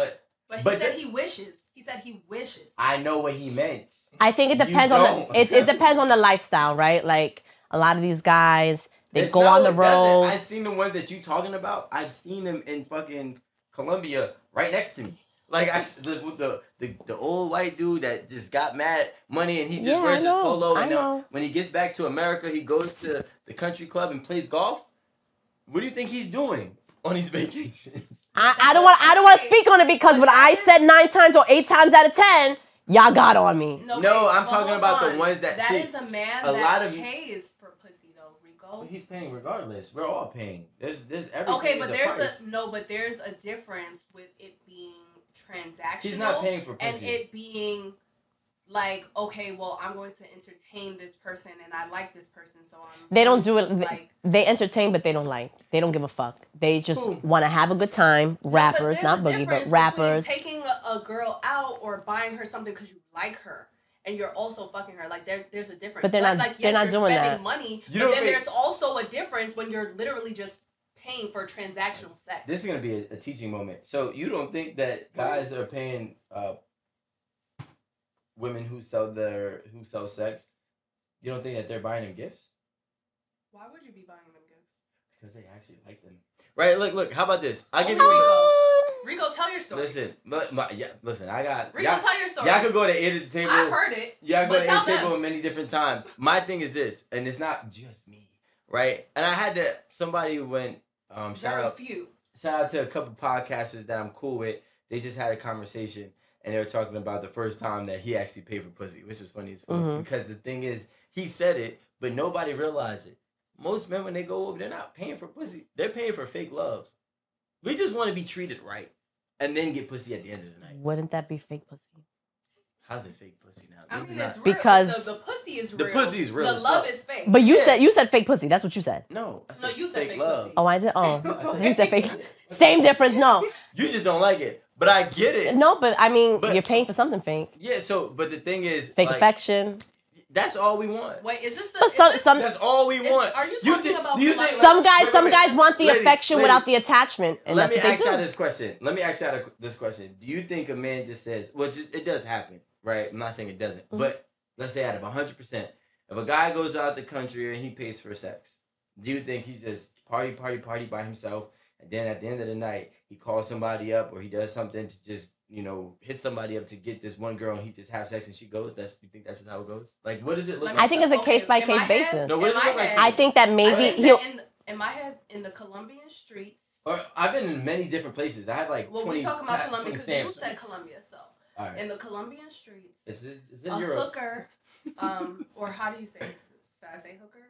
Speaker 3: But he
Speaker 4: But
Speaker 3: said he wishes. He said he wishes.
Speaker 4: I know what he meant.
Speaker 2: I think it depends on
Speaker 4: don't.
Speaker 2: it depends on the lifestyle, right? Like a lot of these guys, they
Speaker 4: It's
Speaker 2: go
Speaker 4: not
Speaker 2: on the
Speaker 4: what does it.
Speaker 2: road.
Speaker 4: I've seen the ones that you talking about. I've seen them in fucking Colombia right next to me. Like the old white dude that just got mad money and he just
Speaker 2: Yeah,
Speaker 4: wears his
Speaker 2: I know.
Speaker 4: polo
Speaker 2: I
Speaker 4: and
Speaker 2: know.
Speaker 4: when he gets back to America he goes to the country club and plays golf. What do you think he's doing on these vacations?
Speaker 2: I don't want to speak on it because when I said 9 times or 8 times out of 10, y'all got on me.
Speaker 4: No,
Speaker 3: wait,
Speaker 4: I'm
Speaker 3: but
Speaker 4: talking
Speaker 3: hold
Speaker 4: about the
Speaker 3: on.
Speaker 4: ones that
Speaker 3: That
Speaker 4: see,
Speaker 3: is a man
Speaker 4: a
Speaker 3: that
Speaker 4: lot of you-
Speaker 3: pays for pussy though, Rico.
Speaker 4: He's paying regardless. We're all paying. There's everything.
Speaker 3: Okay, but
Speaker 4: is
Speaker 3: there's
Speaker 4: price.
Speaker 3: there's a difference with it being transactional.
Speaker 4: He's not paying for pussy.
Speaker 3: and it being like, okay, well, I'm going to entertain this person and I like this person, so I'm.
Speaker 2: They don't do
Speaker 3: going
Speaker 2: it.
Speaker 3: to, like.
Speaker 2: They entertain, but they don't like. They don't give a fuck. They just
Speaker 4: Who?
Speaker 2: want to have a good time. Rappers,
Speaker 3: Yeah,
Speaker 2: not
Speaker 3: but there's a
Speaker 2: boogie, but
Speaker 3: difference
Speaker 2: rappers.
Speaker 3: between taking a girl out or buying her something because you like her. And you're also fucking her. Like there's a difference.
Speaker 2: But they're not-
Speaker 3: Like,
Speaker 2: they're
Speaker 3: yes,
Speaker 2: not
Speaker 3: you're
Speaker 2: doing
Speaker 3: spending
Speaker 2: that.
Speaker 3: money,
Speaker 4: You
Speaker 3: but
Speaker 4: don't
Speaker 3: then
Speaker 4: think-
Speaker 3: there's also a difference when you're literally just paying for transactional sex.
Speaker 4: This is gonna be a teaching moment. So you don't think that guys are paying women who sell sex? You don't think that they're buying them gifts
Speaker 3: Why would you be buying them gifts?
Speaker 4: because they actually like them? Right. Look. How about this? I'll give
Speaker 3: Oh,
Speaker 4: you.
Speaker 3: Rico, tell your story.
Speaker 4: Listen. Listen. I got.
Speaker 3: Rico, tell your story.
Speaker 4: Y'all could go to A to the table.
Speaker 3: I've heard it.
Speaker 4: Y'all go
Speaker 3: but
Speaker 4: to
Speaker 3: tell
Speaker 4: A table
Speaker 3: them.
Speaker 4: many different times. My thing is this, and it's not just me, right? And I had to. Somebody went. Shout
Speaker 3: Very
Speaker 4: out.
Speaker 3: few.
Speaker 4: Shout out to a couple podcasters that I'm cool with. They just had a conversation and they were talking about the first time that he actually paid for pussy, which was funny as fuck.
Speaker 2: Mhm.
Speaker 4: Because the thing is, he said it, but nobody realized it. Most men, when they go over, they're not paying for pussy. They're paying for fake love. We just want to be treated right and then get pussy at the end of the night.
Speaker 2: Wouldn't that be fake pussy?
Speaker 4: How's it fake pussy now?
Speaker 3: I
Speaker 4: This
Speaker 3: mean,
Speaker 4: is
Speaker 3: it's
Speaker 4: not-
Speaker 3: real.
Speaker 2: Because-
Speaker 3: the pussy is
Speaker 4: The
Speaker 3: real.
Speaker 4: pussy is real
Speaker 3: The
Speaker 4: as
Speaker 3: love
Speaker 4: fuck.
Speaker 3: is fake.
Speaker 2: But you
Speaker 4: Yeah.
Speaker 2: said fake pussy. That's what you said.
Speaker 4: No, I said
Speaker 3: No, you said fake
Speaker 4: love.
Speaker 3: pussy.
Speaker 2: Oh, I did. Oh,
Speaker 4: I said
Speaker 2: he said fake.
Speaker 4: pussy.
Speaker 2: Same difference. No,
Speaker 4: You just don't like it, but I get it.
Speaker 2: no, but I mean,
Speaker 4: But-
Speaker 2: you're paying for something fake.
Speaker 4: Yeah. So, but the thing is,
Speaker 2: Fake
Speaker 4: like,
Speaker 2: affection.
Speaker 4: that's all we want.
Speaker 3: Wait, is this the?
Speaker 2: But
Speaker 3: is
Speaker 2: some
Speaker 3: this-
Speaker 2: some
Speaker 4: That's all we want.
Speaker 3: Are you talking about
Speaker 4: Do you
Speaker 3: like-
Speaker 4: think
Speaker 2: some guys
Speaker 4: wait,
Speaker 2: some
Speaker 4: wait,
Speaker 2: guys want the
Speaker 4: ladies,
Speaker 2: affection
Speaker 4: ladies,
Speaker 2: without the attachment, and
Speaker 4: Let
Speaker 2: that's
Speaker 4: me
Speaker 2: what
Speaker 4: ask
Speaker 2: they
Speaker 4: y'all
Speaker 2: do.
Speaker 4: this question. Let me ask y'all this question. Do you think a man just says, which it does happen, right? I'm not saying it doesn't,
Speaker 2: Mm-hmm.
Speaker 4: but let's say out of 100%, if a guy goes out the country and he pays for sex, do you think he's just party by himself, and then at the end of the night he calls somebody up or he does something to just hit somebody up to get this one girl and he just have sex and she goes? You think that's just how it goes? Like, what does it look
Speaker 3: Let
Speaker 4: like?
Speaker 2: I think it's a
Speaker 3: Okay,
Speaker 2: case-by-case
Speaker 3: in my head-
Speaker 2: basis.
Speaker 4: No, what
Speaker 3: in
Speaker 4: does it
Speaker 3: my
Speaker 4: look like?
Speaker 3: head-
Speaker 2: I think that
Speaker 3: I
Speaker 2: maybe
Speaker 3: think
Speaker 2: he'll.
Speaker 3: that in my head, in the Colombian streets.
Speaker 4: Or I've been in many different places. I had like
Speaker 3: Well,
Speaker 4: 20,
Speaker 3: we talking about
Speaker 4: not
Speaker 3: Colombia
Speaker 4: 20
Speaker 3: because you
Speaker 4: stamps.
Speaker 3: said Colombia, so
Speaker 4: All right.
Speaker 3: in the Colombian streets,
Speaker 4: It's in
Speaker 3: a
Speaker 4: Europe.
Speaker 3: hooker, or how do you say? Should I say hooker?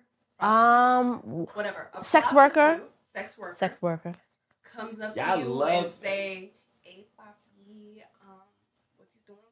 Speaker 3: Whatever. A
Speaker 2: sex worker?
Speaker 3: prostitute,
Speaker 2: Sex worker.
Speaker 3: comes up
Speaker 4: Yeah, I
Speaker 3: to you
Speaker 4: love
Speaker 3: and say, "Hey, papi, what you doing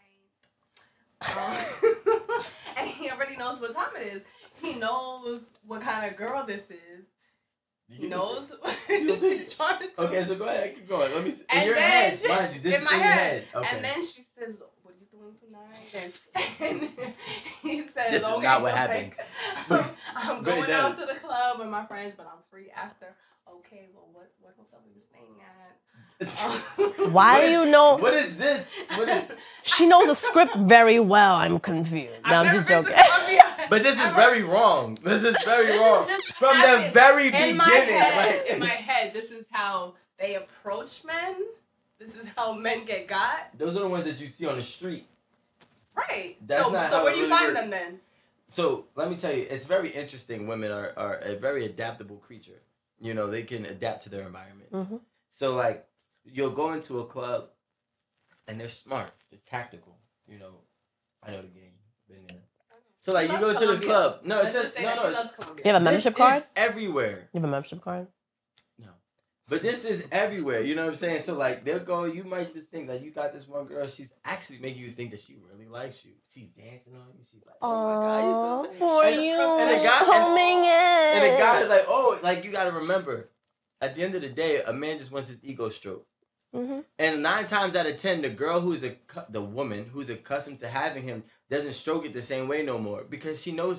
Speaker 3: tonight?" And he already knows what time it is. He knows what kind of girl this is. He knows what she's trying to do.
Speaker 4: Okay, so go ahead, keep going. Let me. In
Speaker 3: And
Speaker 4: your
Speaker 3: then
Speaker 4: head,
Speaker 3: she-
Speaker 4: mind you, this
Speaker 3: in
Speaker 4: is
Speaker 3: my
Speaker 4: in your
Speaker 3: head.
Speaker 4: head. Okay.
Speaker 3: And then she says, "What are you doing tonight?" And he says,
Speaker 4: This is
Speaker 3: "Okay,
Speaker 4: not what
Speaker 3: like,
Speaker 4: happened.
Speaker 3: I'm
Speaker 4: But it
Speaker 3: going out
Speaker 4: does.
Speaker 3: to the club with my friends, but I'm free after." Okay, well, what hotel are you staying at?
Speaker 2: Why do you know?
Speaker 4: What is this? What is?
Speaker 2: She knows the script very well. I'm confused. No, I'm just joking.
Speaker 4: But this is
Speaker 3: Ever-
Speaker 4: very wrong. This is very
Speaker 3: This
Speaker 4: wrong.
Speaker 3: is just
Speaker 4: From the
Speaker 3: happened
Speaker 4: very
Speaker 3: in
Speaker 4: beginning.
Speaker 3: my head,
Speaker 4: like-
Speaker 3: in my head, this is how they approach men. This is how men get got.
Speaker 4: Those are the ones that you see on the street.
Speaker 3: Right.
Speaker 4: That's
Speaker 3: so
Speaker 4: not
Speaker 3: so
Speaker 4: how
Speaker 3: where
Speaker 4: it
Speaker 3: do you
Speaker 4: really
Speaker 3: find
Speaker 4: works.
Speaker 3: them then?
Speaker 4: So let me tell you, it's very interesting. Women are a very adaptable creature. They can adapt to their environments.
Speaker 2: Mhm.
Speaker 4: So like, you'll go into a club, and they're smart, they're tactical. I know the game. Been there. So like,
Speaker 3: He
Speaker 4: you go
Speaker 3: loves
Speaker 4: to this
Speaker 3: Colombia.
Speaker 4: club. No, it's
Speaker 3: Let's
Speaker 4: just
Speaker 3: just say
Speaker 4: no,
Speaker 3: that
Speaker 4: no.
Speaker 3: he
Speaker 4: It's,
Speaker 3: loves Colombia.
Speaker 2: You have a
Speaker 4: this
Speaker 2: membership card?
Speaker 4: is everywhere.
Speaker 2: You have a membership card?
Speaker 4: No. But this is everywhere, you know what I'm saying? So like they'll go, you might just think that you got this one girl, she's actually making you think that she really likes you. She's dancing on you, she's like, oh my god, you're so sexy.
Speaker 2: Poor
Speaker 4: And-
Speaker 2: you.
Speaker 4: and the guy-
Speaker 2: Homing it.
Speaker 4: And the guy is like, oh, like you gotta remember, at the end of the day, a man just wants his ego stroked.
Speaker 2: Mhm.
Speaker 4: And 9 times out of 10, the girl the woman who's accustomed to having him doesn't stroke it the same way no more because she knows him.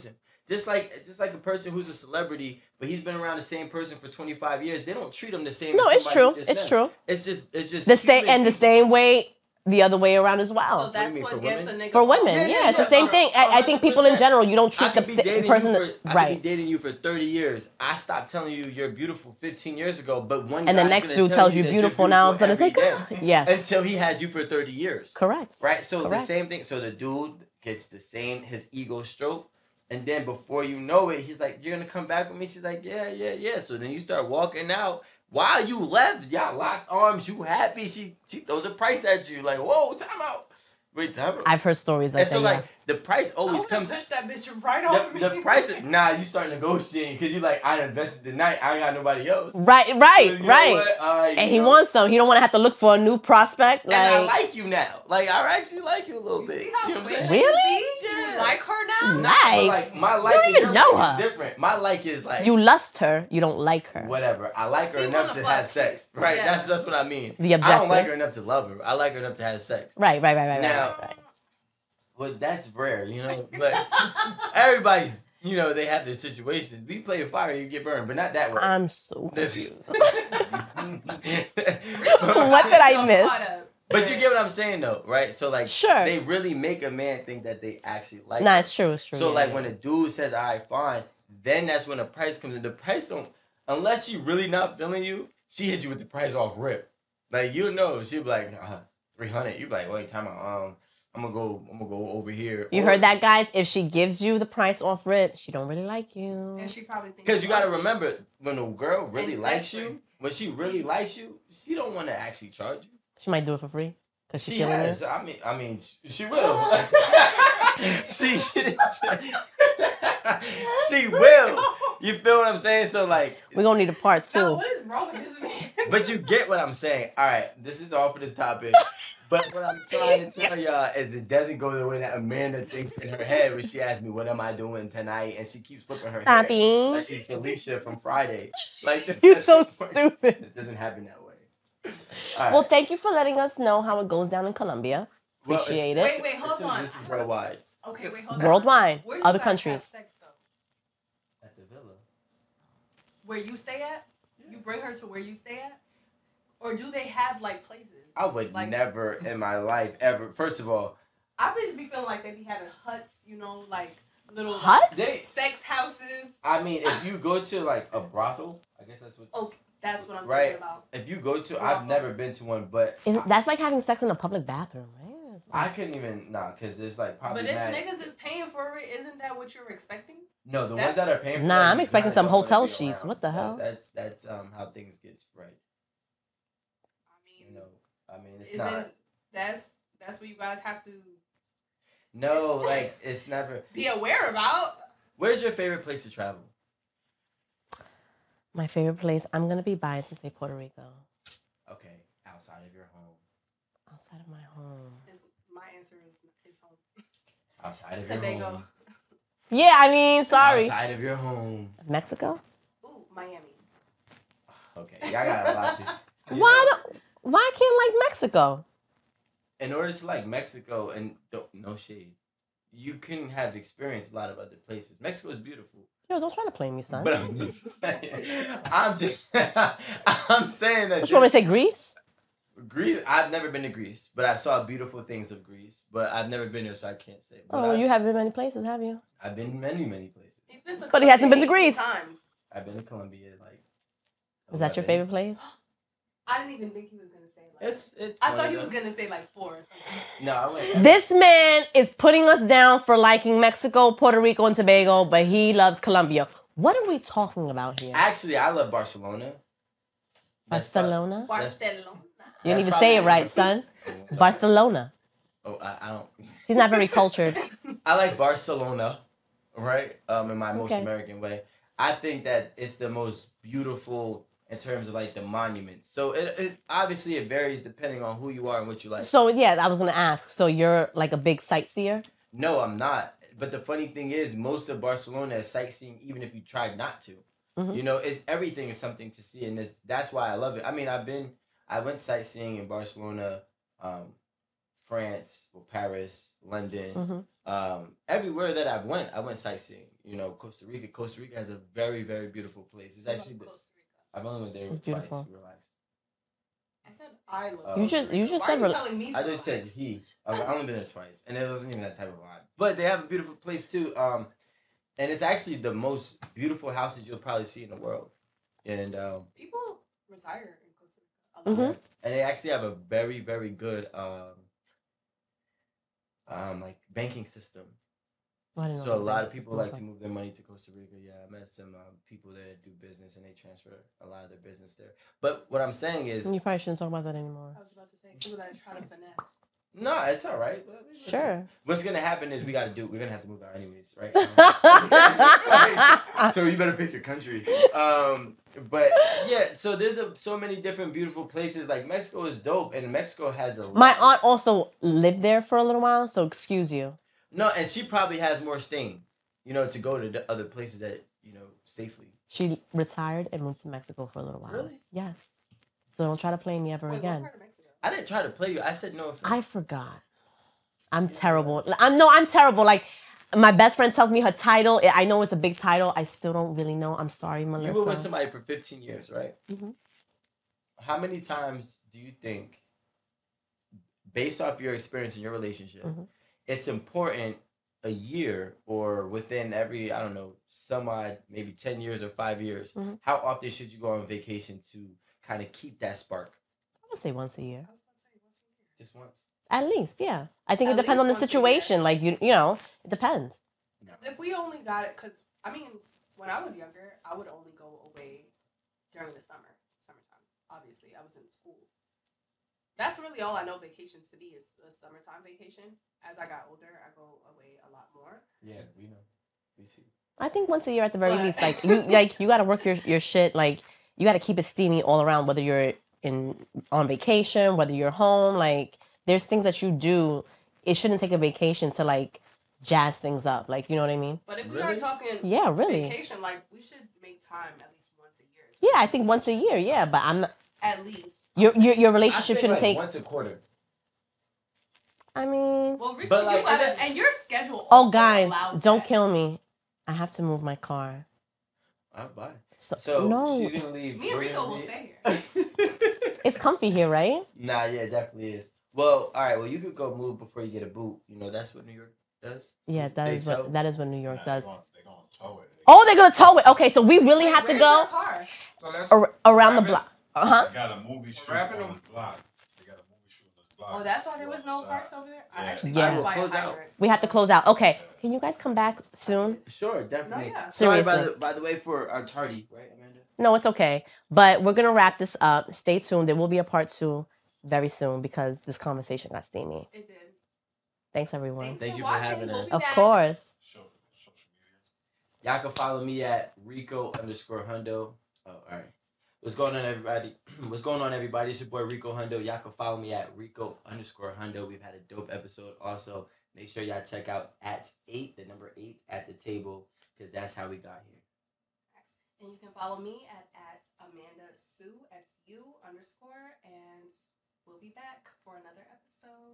Speaker 4: Just like a person who's a celebrity, but he's been around the same person for 25 years. They don't treat him the same.
Speaker 2: No,
Speaker 4: as
Speaker 2: it's
Speaker 4: somebody
Speaker 2: true.
Speaker 4: who just
Speaker 2: It's
Speaker 4: met.
Speaker 2: true.
Speaker 4: It's just
Speaker 2: The same
Speaker 4: human
Speaker 2: and the
Speaker 4: people.
Speaker 2: same way, the other way around as
Speaker 3: So
Speaker 2: well.
Speaker 3: that's
Speaker 4: mean,
Speaker 3: what
Speaker 4: for
Speaker 3: gets a
Speaker 4: women?
Speaker 3: nigga
Speaker 2: For women,
Speaker 3: off.
Speaker 2: yeah, it's the same thing. I think people in
Speaker 4: 100%.
Speaker 2: general, you don't
Speaker 4: I
Speaker 2: treat the
Speaker 4: could be dating
Speaker 2: person
Speaker 4: you for, I could
Speaker 2: right.
Speaker 4: be dating you for 30 years. I stopped telling you you're beautiful 15 years ago, but one
Speaker 2: And the
Speaker 4: guy's
Speaker 2: next
Speaker 4: gonna
Speaker 2: dude
Speaker 4: tell
Speaker 2: tells you
Speaker 4: that
Speaker 2: beautiful
Speaker 4: you're
Speaker 2: now, all of a sudden it's
Speaker 4: every
Speaker 2: like,
Speaker 4: day.
Speaker 2: ah, yes.
Speaker 4: Until he has you for 30 years.
Speaker 2: Correct.
Speaker 4: Right? So
Speaker 2: Correct.
Speaker 4: the same thing. So the dude gets the same, his ego stroke. And then before you know it, he's like, you're going to come back with me? She's like, yeah. So then you start walking out. While you left, y'all locked arms. You happy. She throws a price at you. Like, whoa, time out. Wait, time out.
Speaker 2: I've heard stories like
Speaker 4: And so,
Speaker 2: that.
Speaker 4: like, the price
Speaker 3: I
Speaker 4: always
Speaker 3: would
Speaker 4: comes.
Speaker 3: touch that bitch right off me.
Speaker 4: The price is, nah, you start negotiating because you like, I invested the night. I ain't got nobody else.
Speaker 2: Right,
Speaker 4: So
Speaker 2: right,
Speaker 4: you know
Speaker 2: right.
Speaker 4: what? All right,
Speaker 2: And
Speaker 4: you
Speaker 2: he
Speaker 4: know.
Speaker 2: wants some. He don't want to have to look for a new prospect.
Speaker 4: And I
Speaker 2: Like,
Speaker 4: like you now. Like, I actually like you a little
Speaker 3: You
Speaker 4: bit.
Speaker 3: see how
Speaker 4: You know what I'm
Speaker 3: quick
Speaker 4: saying?
Speaker 2: Really?
Speaker 3: You
Speaker 4: Yeah.
Speaker 3: like her now?
Speaker 2: Nah.
Speaker 4: But like, my like
Speaker 2: don't
Speaker 4: and
Speaker 2: even
Speaker 4: your
Speaker 2: know
Speaker 4: like
Speaker 2: her.
Speaker 4: is different. My like is like,
Speaker 2: you lust her, you don't like her.
Speaker 4: whatever. I like her
Speaker 3: He
Speaker 4: enough
Speaker 3: wanna
Speaker 4: to
Speaker 3: fuck
Speaker 4: have sex. Right?
Speaker 3: Yeah.
Speaker 4: That's what I mean.
Speaker 2: The
Speaker 4: I don't like
Speaker 2: objective.
Speaker 4: her enough to love her. I like her enough to have sex.
Speaker 2: Right.
Speaker 4: Now-
Speaker 2: right.
Speaker 4: Well, that's rare, you know. But everybody's, you know, they have their situations. We play with fire, you get burned, but not that way.
Speaker 2: I'm so
Speaker 4: This-
Speaker 2: confused.
Speaker 3: What
Speaker 2: What did I miss?
Speaker 4: But you get what I'm saying, though, right? So, like,
Speaker 2: Sure.
Speaker 4: they really make a man think that they actually like
Speaker 2: Nah,
Speaker 4: her.
Speaker 2: it's true. It's true.
Speaker 4: So,
Speaker 2: yeah,
Speaker 4: like,
Speaker 2: yeah.
Speaker 4: when a dude says, all right, fine, then that's when the price comes in. The price don't, unless she really not feeling you, she hits you with the price off rip. Like, you know, she'll be like, 300. You be like, wait, time out. I'm gonna go over here.
Speaker 2: You heard that, guys? If she gives you the price off rip, she don't really like you.
Speaker 3: And she probably thinks
Speaker 4: Because you gotta
Speaker 3: ugly.
Speaker 4: remember, when a girl really
Speaker 3: And
Speaker 4: likes
Speaker 3: desperate.
Speaker 4: you, when she really likes you, she don't want to actually charge you.
Speaker 2: She might do it for free because she's
Speaker 4: She
Speaker 2: feeling
Speaker 4: has.
Speaker 2: it.
Speaker 4: I mean, she will. she she will. You feel what I'm saying? So like,
Speaker 2: We're gonna need a part
Speaker 3: No,
Speaker 2: two.
Speaker 3: what is wrong with this man?
Speaker 4: but you get what I'm saying. All right, this is all for this topic. But what I'm trying to tell y'all is it doesn't go the way that Amanda thinks in her head when she asks me, what am I doing tonight? And she keeps flipping her hair.
Speaker 2: Papi.
Speaker 4: Like she's Felicia from Friday. Like,
Speaker 2: You're
Speaker 4: that's-
Speaker 2: so stupid.
Speaker 4: It doesn't happen that way. All right.
Speaker 2: Well, thank you for letting us know how it goes down in Colombia.
Speaker 4: Well,
Speaker 2: Appreciate
Speaker 4: it's-
Speaker 2: it.
Speaker 3: Wait, hold on.
Speaker 4: This is worldwide.
Speaker 3: Okay, wait, hold on.
Speaker 2: Worldwide,
Speaker 3: Where do you
Speaker 2: other
Speaker 3: guys
Speaker 2: countries.
Speaker 3: have sex though?
Speaker 4: At the villa.
Speaker 3: Where you stay at? You bring her to where you stay at? Or do they have like places?
Speaker 4: I would
Speaker 3: Like-
Speaker 4: never in my life ever. First of all,
Speaker 3: I just be feeling like they be having huts, you know, like little like,
Speaker 2: Huts?
Speaker 4: They-
Speaker 3: sex houses.
Speaker 4: I mean, if you go to like a brothel, I guess that's what.
Speaker 3: Okay, that's what I'm
Speaker 4: Right.
Speaker 3: thinking about.
Speaker 4: If you go to,
Speaker 3: Brothel.
Speaker 4: I've never been to one, but
Speaker 2: That's like having sex in a public bathroom, right?
Speaker 4: I couldn't even because there's like probably.
Speaker 3: But if
Speaker 4: mad-
Speaker 3: niggas is paying for it, isn't that what you're expecting?
Speaker 4: No, the
Speaker 3: That's-
Speaker 4: ones that are paying for
Speaker 2: Nah,
Speaker 4: that,
Speaker 2: I'm
Speaker 4: you
Speaker 2: expecting
Speaker 4: kinda
Speaker 2: some
Speaker 4: don't wanna
Speaker 2: hotel
Speaker 4: be
Speaker 2: sheets.
Speaker 4: around.
Speaker 2: What the hell?
Speaker 4: That's how things get spread.
Speaker 3: I
Speaker 4: You
Speaker 3: mean,
Speaker 4: know, I mean it's
Speaker 3: isn't
Speaker 4: not.
Speaker 3: that's what you guys have to
Speaker 4: No, like it's never.
Speaker 3: be aware about?
Speaker 4: Where's your favorite place to travel?
Speaker 2: My favorite place, I'm gonna be biased and say Puerto Rico.
Speaker 4: Okay, outside of your home.
Speaker 2: Outside of my home.
Speaker 3: My answer is home.
Speaker 4: Outside of your
Speaker 3: Tobago.
Speaker 4: home.
Speaker 2: Yeah, I mean, sorry.
Speaker 4: Outside of your home.
Speaker 2: Mexico?
Speaker 3: Ooh, Miami.
Speaker 4: Okay, y'all got a lot to. you
Speaker 2: Why
Speaker 4: know,
Speaker 2: don't? Why can't like Mexico?
Speaker 4: in order to like Mexico and no shade, you can have experienced a lot of other places. Mexico is beautiful,
Speaker 2: Yo, don't try to play me, son.
Speaker 4: but I'm just saying. I'm saying that
Speaker 2: What you want me to say, Greece?
Speaker 4: Greece. I've never been to Greece, but I saw beautiful things of Greece. But I've never been there, so I can't say. But
Speaker 2: Oh, you haven't been many places, have you?
Speaker 4: I've been many places.
Speaker 3: He's been to
Speaker 2: But he hasn't been to
Speaker 3: Colombia
Speaker 2: Greece.
Speaker 3: 18 times.
Speaker 4: I've been to Colombia like.
Speaker 2: Is that your
Speaker 4: 11.
Speaker 2: favorite place?
Speaker 3: I didn't even think he was gonna say like.
Speaker 4: It's.
Speaker 3: I
Speaker 4: one
Speaker 3: thought
Speaker 4: of
Speaker 3: he was
Speaker 4: them.
Speaker 3: gonna say like 4 or something.
Speaker 4: No, I went.
Speaker 2: This man is putting us down for liking Mexico, Puerto Rico, and Tobago, but he loves Colombia. What are we talking about here?
Speaker 4: Actually, I love Barcelona. That's
Speaker 2: Barcelona?
Speaker 4: That's-
Speaker 3: Barcelona.
Speaker 2: You didn't even
Speaker 4: that's
Speaker 2: say it
Speaker 4: probably-
Speaker 2: right, son.
Speaker 4: Sorry.
Speaker 2: Barcelona.
Speaker 4: Oh, I don't.
Speaker 2: He's not very cultured.
Speaker 4: I like Barcelona, right? In my most
Speaker 2: Okay.
Speaker 4: American way. I think that it's the most beautiful in terms of like the monuments. So it obviously it varies depending on who you are and what you like.
Speaker 2: So, yeah, I was going to ask. So, you're like a big sightseer?
Speaker 4: No, I'm not. But the funny thing is, most of Barcelona is sightseeing, even if you tried not to.
Speaker 2: Mhm.
Speaker 4: You know, everything is something to see, and that's why I love it. I mean, I went sightseeing in Barcelona France, or Paris, London,
Speaker 2: Mhm.
Speaker 4: everywhere that I went sightseeing. You know, Costa Rica. Costa Rica has a very, very beautiful place. It's
Speaker 3: I love
Speaker 4: actually
Speaker 3: Costa Rica.
Speaker 4: I've only went there
Speaker 2: It's
Speaker 4: twice.
Speaker 2: beautiful.
Speaker 4: Relax.
Speaker 3: I said I love
Speaker 4: You
Speaker 3: Costa
Speaker 2: just-
Speaker 3: Rica.
Speaker 2: you just
Speaker 3: Why
Speaker 2: said
Speaker 3: are you
Speaker 2: rel-
Speaker 3: telling me
Speaker 4: I
Speaker 3: to
Speaker 4: just said
Speaker 3: relax?
Speaker 4: he. I've only been there twice, and it wasn't even that type of vibe. But they have a beautiful place too. And it's actually the most beautiful houses you'll probably see in the world. And
Speaker 3: People retire in Costa Rica a lot.
Speaker 2: Mhm.
Speaker 4: yeah. And they actually have a very, very good like banking system.
Speaker 2: I didn't know
Speaker 4: So a
Speaker 2: the
Speaker 4: lot of
Speaker 2: banking
Speaker 4: people
Speaker 2: system
Speaker 4: like
Speaker 2: was
Speaker 4: to move their money to Costa Rica. Yeah, I met some people that do business and they transfer a lot of their business there. But what I'm saying is,
Speaker 2: You probably shouldn't talk about that anymore.
Speaker 3: I was about to say people that try to finesse.
Speaker 4: no, it's all right. Listen,
Speaker 2: Sure.
Speaker 4: What's gonna happen is we're gonna have to move out anyways, right? So you better pick your country. But yeah, so there's so many different beautiful places. Like Mexico is dope, and Mexico has a
Speaker 2: My
Speaker 4: lot-
Speaker 2: aunt also lived there for a little while, so excuse you.
Speaker 4: No, and she probably has more stain, you know, to go to the other places that you know safely.
Speaker 2: She retired and moved to Mexico for a little while.
Speaker 4: Really?
Speaker 2: Yes. So don't try to play me ever
Speaker 3: Wait, what
Speaker 2: again.
Speaker 3: part of Mexico?
Speaker 4: I didn't try to play you. I said no offense.
Speaker 2: I forgot. I'm terrible. I'm terrible. Like my best friend tells me her title. I know it's a big title. I still don't really know. I'm sorry, Melissa.
Speaker 4: You were with somebody for 15 years, right?
Speaker 2: Mhm.
Speaker 4: How many times do you think, based off your experience in your relationship,
Speaker 2: Mhm.
Speaker 4: it's important a year or within every, I don't know, some odd, maybe 10 years or 5 years,
Speaker 2: Mhm.
Speaker 4: how often should you go on vacation to kind of keep that spark?
Speaker 2: I would say once a year.
Speaker 3: I was about to say once a year.
Speaker 4: Just once?
Speaker 2: At least, yeah. I think
Speaker 3: At
Speaker 2: it depends on the
Speaker 3: least once a
Speaker 2: situation. Like you know, it depends.
Speaker 3: If we only got it, because I mean, when I was younger, I would only go away during the summertime. Obviously, I was in school. That's really all I know vacations to be is a summertime vacation. As I got older, I go away a lot more.
Speaker 4: Yeah, we know. We see.
Speaker 2: I think once a year at the very
Speaker 3: But-
Speaker 2: least. Like you gotta work your shit. Like you gotta keep it steamy all around. Whether you're on vacation, whether you're home. Like there's things that you do. It shouldn't take a vacation to like jazz things up. Like you know what I mean?
Speaker 3: But if we are
Speaker 4: Really?
Speaker 3: talking
Speaker 2: Yeah, really.
Speaker 3: vacation, like we should make time at least once a year.
Speaker 2: Yeah, I think once a year. Yeah, but I'm not,
Speaker 3: At least.
Speaker 2: your
Speaker 4: I
Speaker 2: relationship
Speaker 4: think
Speaker 2: shouldn't
Speaker 4: like
Speaker 2: take.
Speaker 4: once a quarter.
Speaker 2: I mean,
Speaker 3: Well, Rico,
Speaker 4: But, like,
Speaker 3: you gotta,
Speaker 4: it is-
Speaker 3: and your schedule.
Speaker 2: oh
Speaker 3: also
Speaker 2: guys,
Speaker 3: allows
Speaker 2: don't
Speaker 3: that.
Speaker 2: kill me. I have to move my car.
Speaker 4: I'll buy.
Speaker 2: So,
Speaker 4: So
Speaker 2: no,
Speaker 4: she's gonna leave.
Speaker 3: Me and
Speaker 4: we're
Speaker 3: Rico
Speaker 4: gonna
Speaker 3: will
Speaker 4: leave.
Speaker 3: stay here.
Speaker 2: it's comfy here, right?
Speaker 4: Nah, yeah, it definitely is. Well, all right. Well, you could go move before you get a boot. You know, that's what New York does.
Speaker 2: Yeah,
Speaker 4: They tow.
Speaker 2: that is what New York does.
Speaker 5: They're gonna tow it.
Speaker 2: Oh, they're gonna tow it. Okay, so we really
Speaker 3: Wait,
Speaker 2: have to
Speaker 3: where's
Speaker 2: go
Speaker 3: your car?
Speaker 5: So let's
Speaker 2: around the
Speaker 5: wrap it.
Speaker 2: block. Huh?
Speaker 5: They got a movie shoot
Speaker 6: Wrapping
Speaker 5: on
Speaker 6: them.
Speaker 5: the block. They got a movie shoot on the block.
Speaker 3: Oh, that's why there was no
Speaker 5: Outside.
Speaker 3: parks over there. I
Speaker 5: Yeah.
Speaker 3: actually
Speaker 2: Yeah.
Speaker 3: drove by a
Speaker 4: Close out.
Speaker 3: hydrant.
Speaker 2: We have to close out. Okay, can you guys come back soon?
Speaker 4: Sure, definitely.
Speaker 3: No, yeah.
Speaker 4: Sorry,
Speaker 2: Seriously.
Speaker 4: by the way, for our tardy, right, Amanda?
Speaker 2: No, it's okay. But we're gonna wrap this up. Stay tuned. There will be a part 2 very soon because this conversation got steamy.
Speaker 3: It did.
Speaker 2: Thanks everyone.
Speaker 3: Thanks
Speaker 4: Thank
Speaker 3: for
Speaker 4: you for
Speaker 3: watching.
Speaker 4: having
Speaker 3: We'll
Speaker 4: us.
Speaker 3: be
Speaker 2: Of
Speaker 3: back.
Speaker 2: course.
Speaker 5: Social media.
Speaker 4: Y'all can follow me at Rico_Hundo. Oh, all right. What's going on, everybody? What's going on, everybody? It's your boy Rico Hundo. Y'all can follow me at Rico_Hundo. We've had a dope episode. Also, make sure y'all check out at 8, the number 8 at the table, because that's how we got here.
Speaker 3: And you can follow me at Amanda Sue, SU_, and we'll be back for another episode.